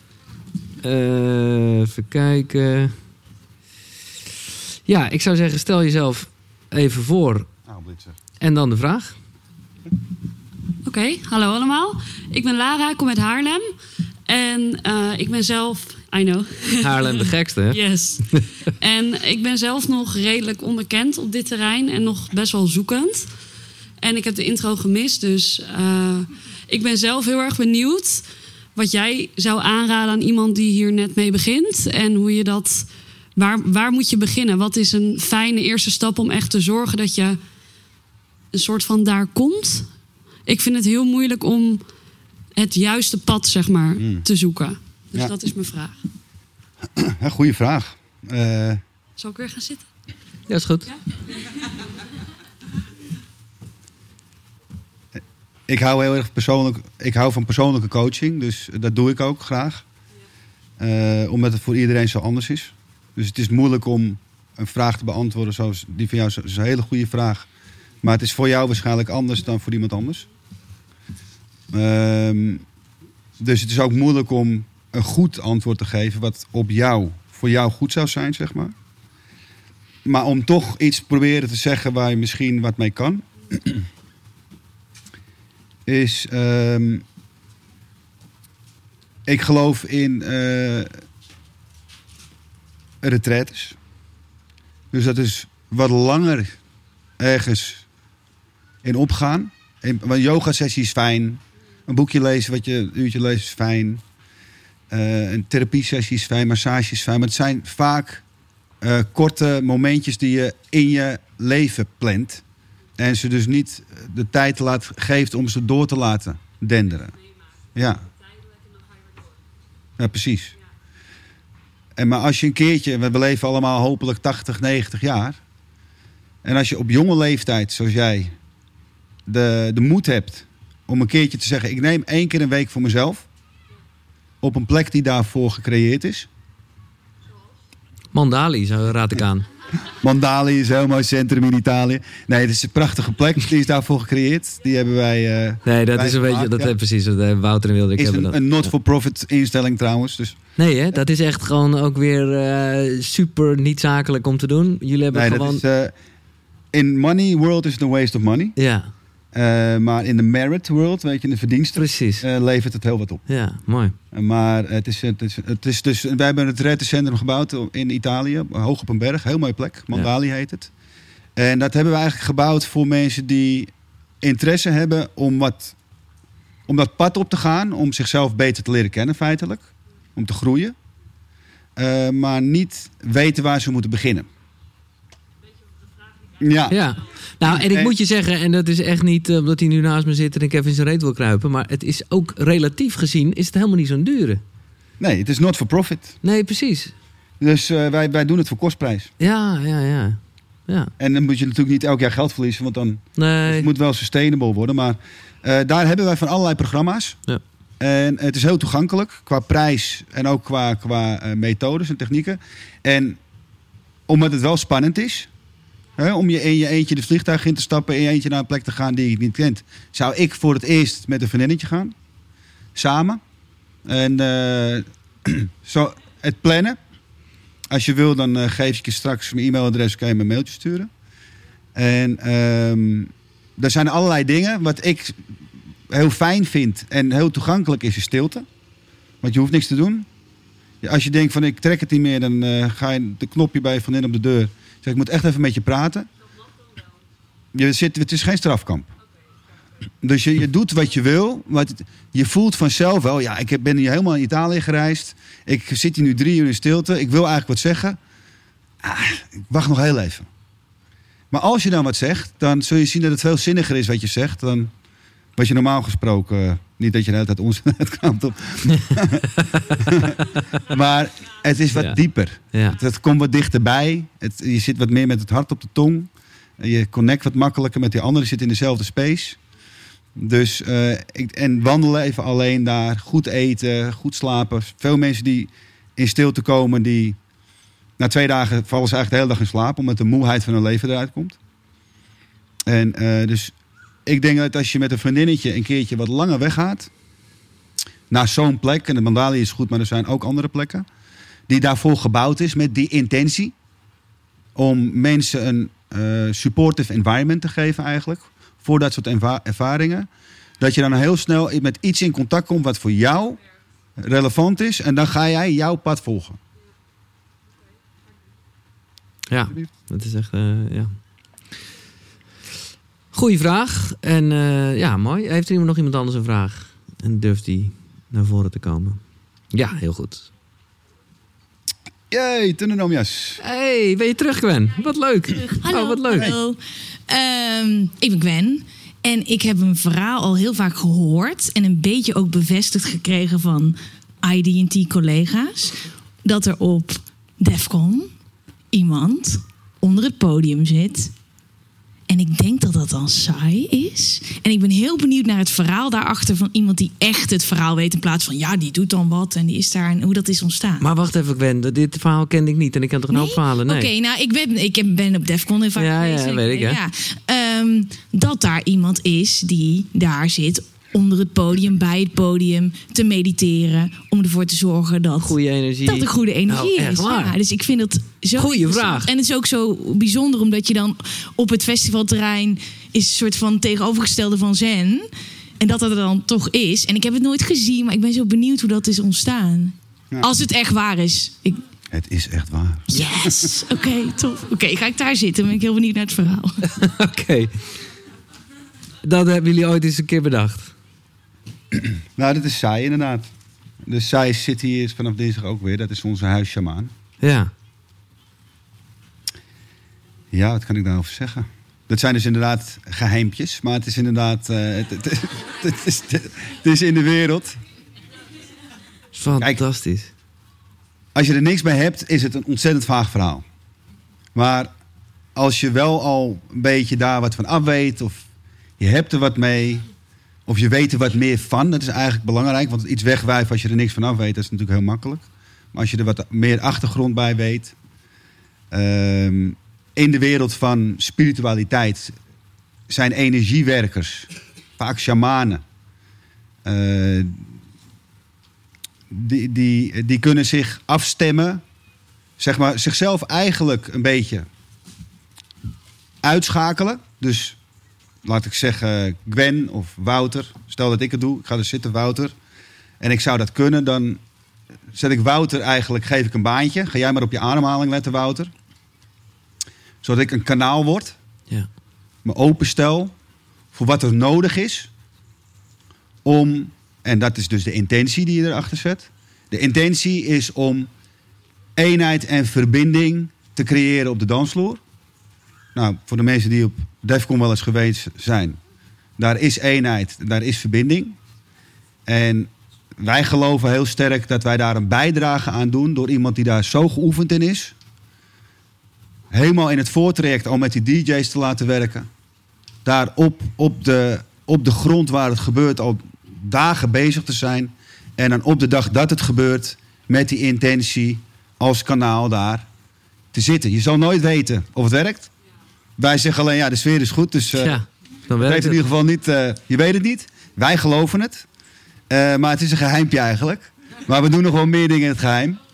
Even kijken. Ja, ik zou zeggen, stel jezelf even voor. En dan de vraag. Oké, hallo allemaal. Ik ben Lara, ik kom uit Haarlem. En ik ben zelf... I know. Haarlem de gekste, hè? Yes. En ik ben zelf nog redelijk onbekend op dit terrein. En nog best wel zoekend. En ik heb de intro gemist. Dus ik ben zelf heel erg benieuwd... wat jij zou aanraden aan iemand die hier net mee begint. En hoe je dat... Waar moet je beginnen? Wat is een fijne eerste stap om echt te zorgen dat je... een soort van daar komt? Ik vind het heel moeilijk om het juiste pad, zeg maar, te zoeken. Dus dat is mijn vraag. Ja, goeie vraag. Zal ik weer gaan zitten? Ja, is goed. Ja? Ik hou heel erg persoonlijk. Ik hou van persoonlijke coaching, dus dat doe ik ook graag. Omdat het voor iedereen zo anders is. Dus het is moeilijk om een vraag te beantwoorden zoals die van jou. Dat is een hele goede vraag. Maar het is voor jou waarschijnlijk anders dan voor iemand anders. Dus het is ook moeilijk om een goed antwoord te geven wat voor jou goed zou zijn, zeg maar. Maar om toch iets proberen te zeggen waar je misschien wat mee kan, is... ik geloof in retraites. Dus dat is wat langer ergens in opgaan. Een yoga-sessie is fijn. Een boekje lezen, een uurtje lezen is fijn. Een therapiesessie is fijn, massage is fijn. Maar het zijn vaak korte momentjes die je in je leven plant. En ze dus niet de tijd geeft om ze door te laten denderen. Ja. Ja, precies. Maar als je een keertje... We leven allemaal hopelijk 80, 90 jaar. En als je op jonge leeftijd, zoals jij... de moed hebt om een keertje te zeggen... ik neem 1 keer een week voor mezelf... op een plek die daarvoor gecreëerd is. Mandali, zo raad ik aan. Mandali is een heel mooi centrum in Italië. Nee, het is een prachtige plek. Die is daarvoor gecreëerd. Die hebben wij... nee, dat is een beetje... Dat heeft precies wat Wouter en Wilde. Is een not-for-profit instelling trouwens. Dus. Nee, hè? Dat is echt gewoon ook weer super niet zakelijk om te doen. Jullie hebben gewoon... Dat is, in money world is it a waste of money. Ja. Maar in de merit world, weet je, in de verdiensten... Precies. Levert het heel wat op. Ja, mooi. Maar het is dus... Wij hebben het retreatcentrum gebouwd in Italië. Hoog op een berg. Heel mooie plek. Mandali heet het. En dat hebben we eigenlijk gebouwd voor mensen die interesse hebben om dat pad op te gaan. Om zichzelf beter te leren kennen, feitelijk. Om te groeien. Maar niet weten waar ze moeten beginnen. Ja. Nou, en ik moet je zeggen, en dat is echt niet omdat hij nu naast me zit en ik even in zijn reet wil kruipen, maar het is ook relatief gezien, is het helemaal niet zo'n dure. Nee, het is not for profit. Nee, precies. Dus wij doen het voor kostprijs. Ja. En dan moet je natuurlijk niet elk jaar geld verliezen, want dan het moet wel sustainable worden. Maar daar hebben wij van allerlei programma's. Ja. En het is heel toegankelijk qua prijs en ook qua methodes en technieken. En omdat het wel spannend is... om je in je eentje de vliegtuig in te stappen... en je eentje naar een plek te gaan die je niet kent... zou ik voor het eerst met een vriendinnetje gaan. Samen. En zo het plannen. Als je wil, dan geef ik je straks mijn e-mailadres... kan je me een mailtje sturen. En er zijn allerlei dingen. Wat ik heel fijn vind en heel toegankelijk is stilte. Want je hoeft niks te doen. Ja, als je denkt van ik trek het niet meer, dan ga je de knopje bij je vriendin op de deur. Zeg, ik moet echt even met je praten. Het is geen strafkamp. Dus je doet wat je wil. Je voelt vanzelf wel, ja, ik ben hier helemaal in Italië gereisd. Ik zit hier nu 3 uur in stilte. Ik wil eigenlijk wat zeggen. Ik wacht nog heel even. Maar als je dan wat zegt, dan zul je zien dat het veel zinniger is wat je zegt dan wat je normaal gesproken... Niet dat je de hele tijd onzin uitkwam op. Maar het is wat dieper. Ja. Het komt wat dichterbij. Je zit wat meer met het hart op de tong. Je connect wat makkelijker met die anderen. Je zit in dezelfde space. Dus, en wandelen even alleen daar. Goed eten, goed slapen. Veel mensen die in stilte komen, die na 2 dagen vallen ze eigenlijk de hele dag in slaap. Omdat de moeheid van hun leven eruit komt. En dus ik denk dat als je met een vriendinnetje een keertje wat langer weggaat. Naar zo'n plek. En de Mandali is goed, maar er zijn ook andere plekken. Die daarvoor gebouwd is met die intentie. Om mensen een supportive environment te geven eigenlijk. Voor dat soort ervaringen. Dat je dan heel snel met iets in contact komt wat voor jou relevant is. En dan ga jij jouw pad volgen. Ja, dat is echt... ja. Goeie vraag. En ja, mooi. Heeft er nog iemand anders een vraag? En durft die naar voren te komen? Ja, heel goed. Jee, Tunenomias. Hey, ben je terug, Gwen? Wat leuk. Hallo. Oh, wat leuk. Hallo. Ik ben Gwen. En ik heb een verhaal al heel vaak gehoord. En een beetje ook bevestigd gekregen van ID&T-collega's. Dat er op Defcon iemand onder het podium zit. En ik denk dat dat dan saai is. En ik ben heel benieuwd naar het verhaal daarachter van iemand die echt het verhaal weet. In plaats van, ja, die doet dan wat en die is daar en hoe dat is ontstaan. Maar wacht even, Gwen. Dit verhaal kende ik niet. En ik ken toch een hoop verhalen? Nee. Oké, nou, ik ben op Defcon in vaak geweest. Ja, weet ik, hè. Ja. Dat daar iemand is die daar zit onder het podium, bij het podium, te mediteren. Om ervoor te zorgen dat... Goede energie. Dat er goede energie is. Waar? Ja, dus ik vind dat zo... Goeie vraag. En het is ook zo bijzonder, omdat je dan op het festivalterrein is een soort van tegenovergestelde van zen. En dat er dan toch is. En ik heb het nooit gezien, maar ik ben zo benieuwd hoe dat is ontstaan. Ja. Als het echt waar is. Het is echt waar. Yes! Oké, tof. Oké, ga ik daar zitten? Ben ik heel benieuwd naar het verhaal. Oké. Dat hebben jullie ooit eens een keer bedacht? Nou, dat is Sai inderdaad. Dus Sai zit hier vanaf dinsdag ook weer. Dat is onze huissjamaan. Ja. Ja, wat kan ik daarover zeggen? Dat zijn dus inderdaad geheimpjes. Maar het is inderdaad... het is in de wereld. Fantastisch. Kijk, als je er niks bij hebt, is het een ontzettend vaag verhaal. Maar als je wel al een beetje daar wat van af weet... of je hebt er wat mee... of je weet er wat meer van, dat is eigenlijk belangrijk. Want iets wegwijven als je er niks van af weet, dat is natuurlijk heel makkelijk. Maar als je er wat meer achtergrond bij weet... in de wereld van spiritualiteit zijn energiewerkers, vaak shamanen... Die kunnen zich afstemmen, zeg maar, zichzelf eigenlijk een beetje uitschakelen. Dus laat ik zeggen Gwen of Wouter. Stel dat ik het doe, ik ga er zitten, Wouter. En ik zou dat kunnen, dan zet ik Wouter eigenlijk, geef ik een baantje. Ga jij maar op je ademhaling letten, Wouter. Zodat ik een kanaal word. Ja. Me openstel voor wat er nodig is om... En dat is dus de intentie die je erachter zet. De intentie is om eenheid en verbinding te creëren op de dansvloer. Nou, voor de mensen die op Defcon wel eens geweest zijn. Daar is eenheid, daar is verbinding. En wij geloven heel sterk dat wij daar een bijdrage aan doen... door iemand die daar zo geoefend in is. Helemaal in het voortraject al met die DJ's te laten werken. Daar op de grond waar het gebeurt al... dagen bezig te zijn. En dan op de dag dat het gebeurt... met die intentie als kanaal daar te zitten. Je zal nooit weten of het werkt. Wij zeggen alleen, ja, de sfeer is goed. Dus ja, dan het heeft in ieder geval niet... je weet het niet. Wij geloven het. Maar het is een geheimpje eigenlijk. Maar we doen nog wel meer dingen in het geheim.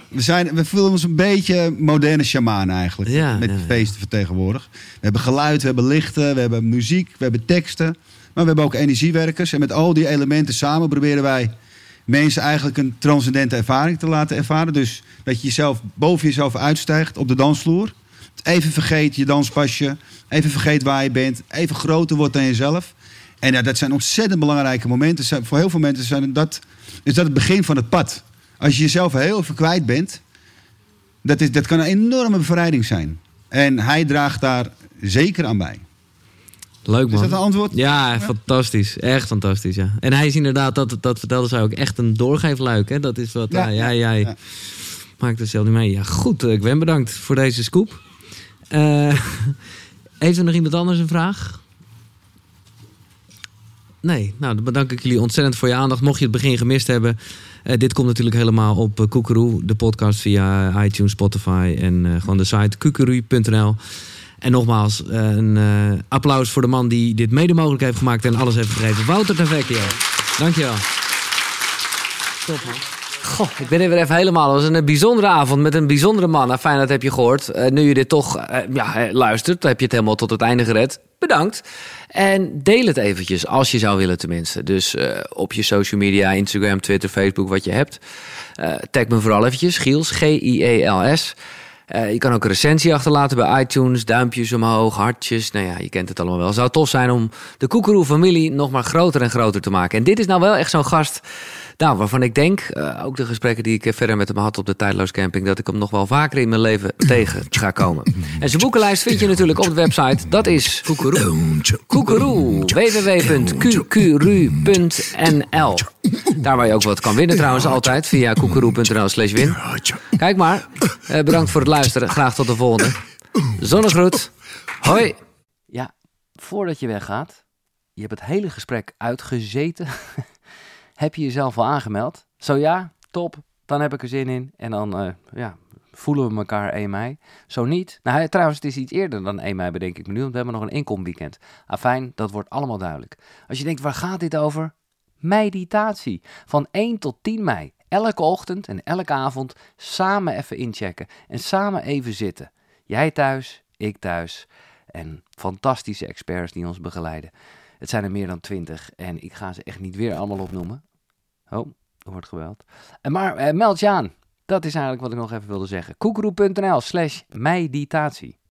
We voelen ons een beetje moderne shamanen eigenlijk. Ja, met feesten vertegenwoordigd. We hebben geluid, we hebben lichten, we hebben muziek, we hebben teksten. Maar we hebben ook energiewerkers. En met al die elementen samen proberen wij mensen eigenlijk een transcendente ervaring te laten ervaren. Dus dat je jezelf boven jezelf uitstijgt op de dansvloer. Even vergeet je danspasje. Even vergeet waar je bent. Even groter wordt dan jezelf. En ja, dat zijn ontzettend belangrijke momenten. Voor heel veel mensen is dat het begin van het pad. Als je jezelf heel even kwijt bent, dat kan een enorme bevrijding zijn. En hij draagt daar zeker aan bij. Leuk, man. Is dat een antwoord? Ja, fantastisch. Echt fantastisch, ja. En hij is inderdaad, dat vertelde zij ook, echt een doorgeefluik. Hè? Dat is wat jij maakt het zelf niet mee. Ja, goed. Gwen, bedankt voor deze scoop. Heeft er nog iemand anders een vraag? Nee, nou dan bedank ik jullie ontzettend voor je aandacht. Mocht je het begin gemist hebben, dit komt natuurlijk helemaal op Koekeroe, de podcast via iTunes, Spotify en gewoon de site koekeroe.nl. En nogmaals, een applaus voor de man die dit mede mogelijk heeft gemaakt en alles heeft gegeven. Wouter ten Vecchio. Dankjewel. Top, man. Goh, ik ben er weer even helemaal. Het was een bijzondere avond met een bijzondere man. Nou, fijn, dat heb je gehoord. Nu je dit toch luistert, dan heb je het helemaal tot het einde gered. Bedankt. En deel het eventjes, als je zou willen tenminste. Dus op je social media, Instagram, Twitter, Facebook, wat je hebt. Tag me vooral eventjes, Giels, Giels. Je kan ook een recensie achterlaten bij iTunes. Duimpjes omhoog, hartjes. Nou ja, je kent het allemaal wel. Het zou tof zijn om de Koekeroe-familie nog maar groter en groter te maken. En dit is nou wel echt zo'n gast waarvan ik denk, ook de gesprekken die ik verder met hem had op de Tijdloos Camping, dat ik hem nog wel vaker in mijn leven tegen ga komen. En zijn boekenlijst vind je natuurlijk op de website. Dat is Koekeroe. www.qqru.nl. Daar waar je ook wat kan winnen trouwens altijd. Via koekeroe.nl/win. Kijk maar. Bedankt voor het luisteren. Graag tot de volgende. Zonnegroet. Hoi. Ja, voordat je weggaat. Je hebt het hele gesprek uitgezeten. Heb je jezelf al aangemeld? Zo ja, top. Dan heb ik er zin in. En dan voelen we elkaar 1 mei. Zo niet. Nou, trouwens, het is iets eerder dan 1 mei, bedenk ik me nu. Want we hebben nog een inkomweekend. Afijn, dat wordt allemaal duidelijk. Als je denkt, waar gaat dit over? Meditatie. Van 1 tot 10 mei. Elke ochtend en elke avond samen even inchecken. En samen even zitten. Jij thuis, ik thuis. En fantastische experts die ons begeleiden. Het zijn er meer dan 20. En ik ga ze echt niet weer allemaal opnoemen. Oh, er wordt gebeld. Maar meld je aan. Dat is eigenlijk wat ik nog even wilde zeggen. Koekeroe.nl/meditatie.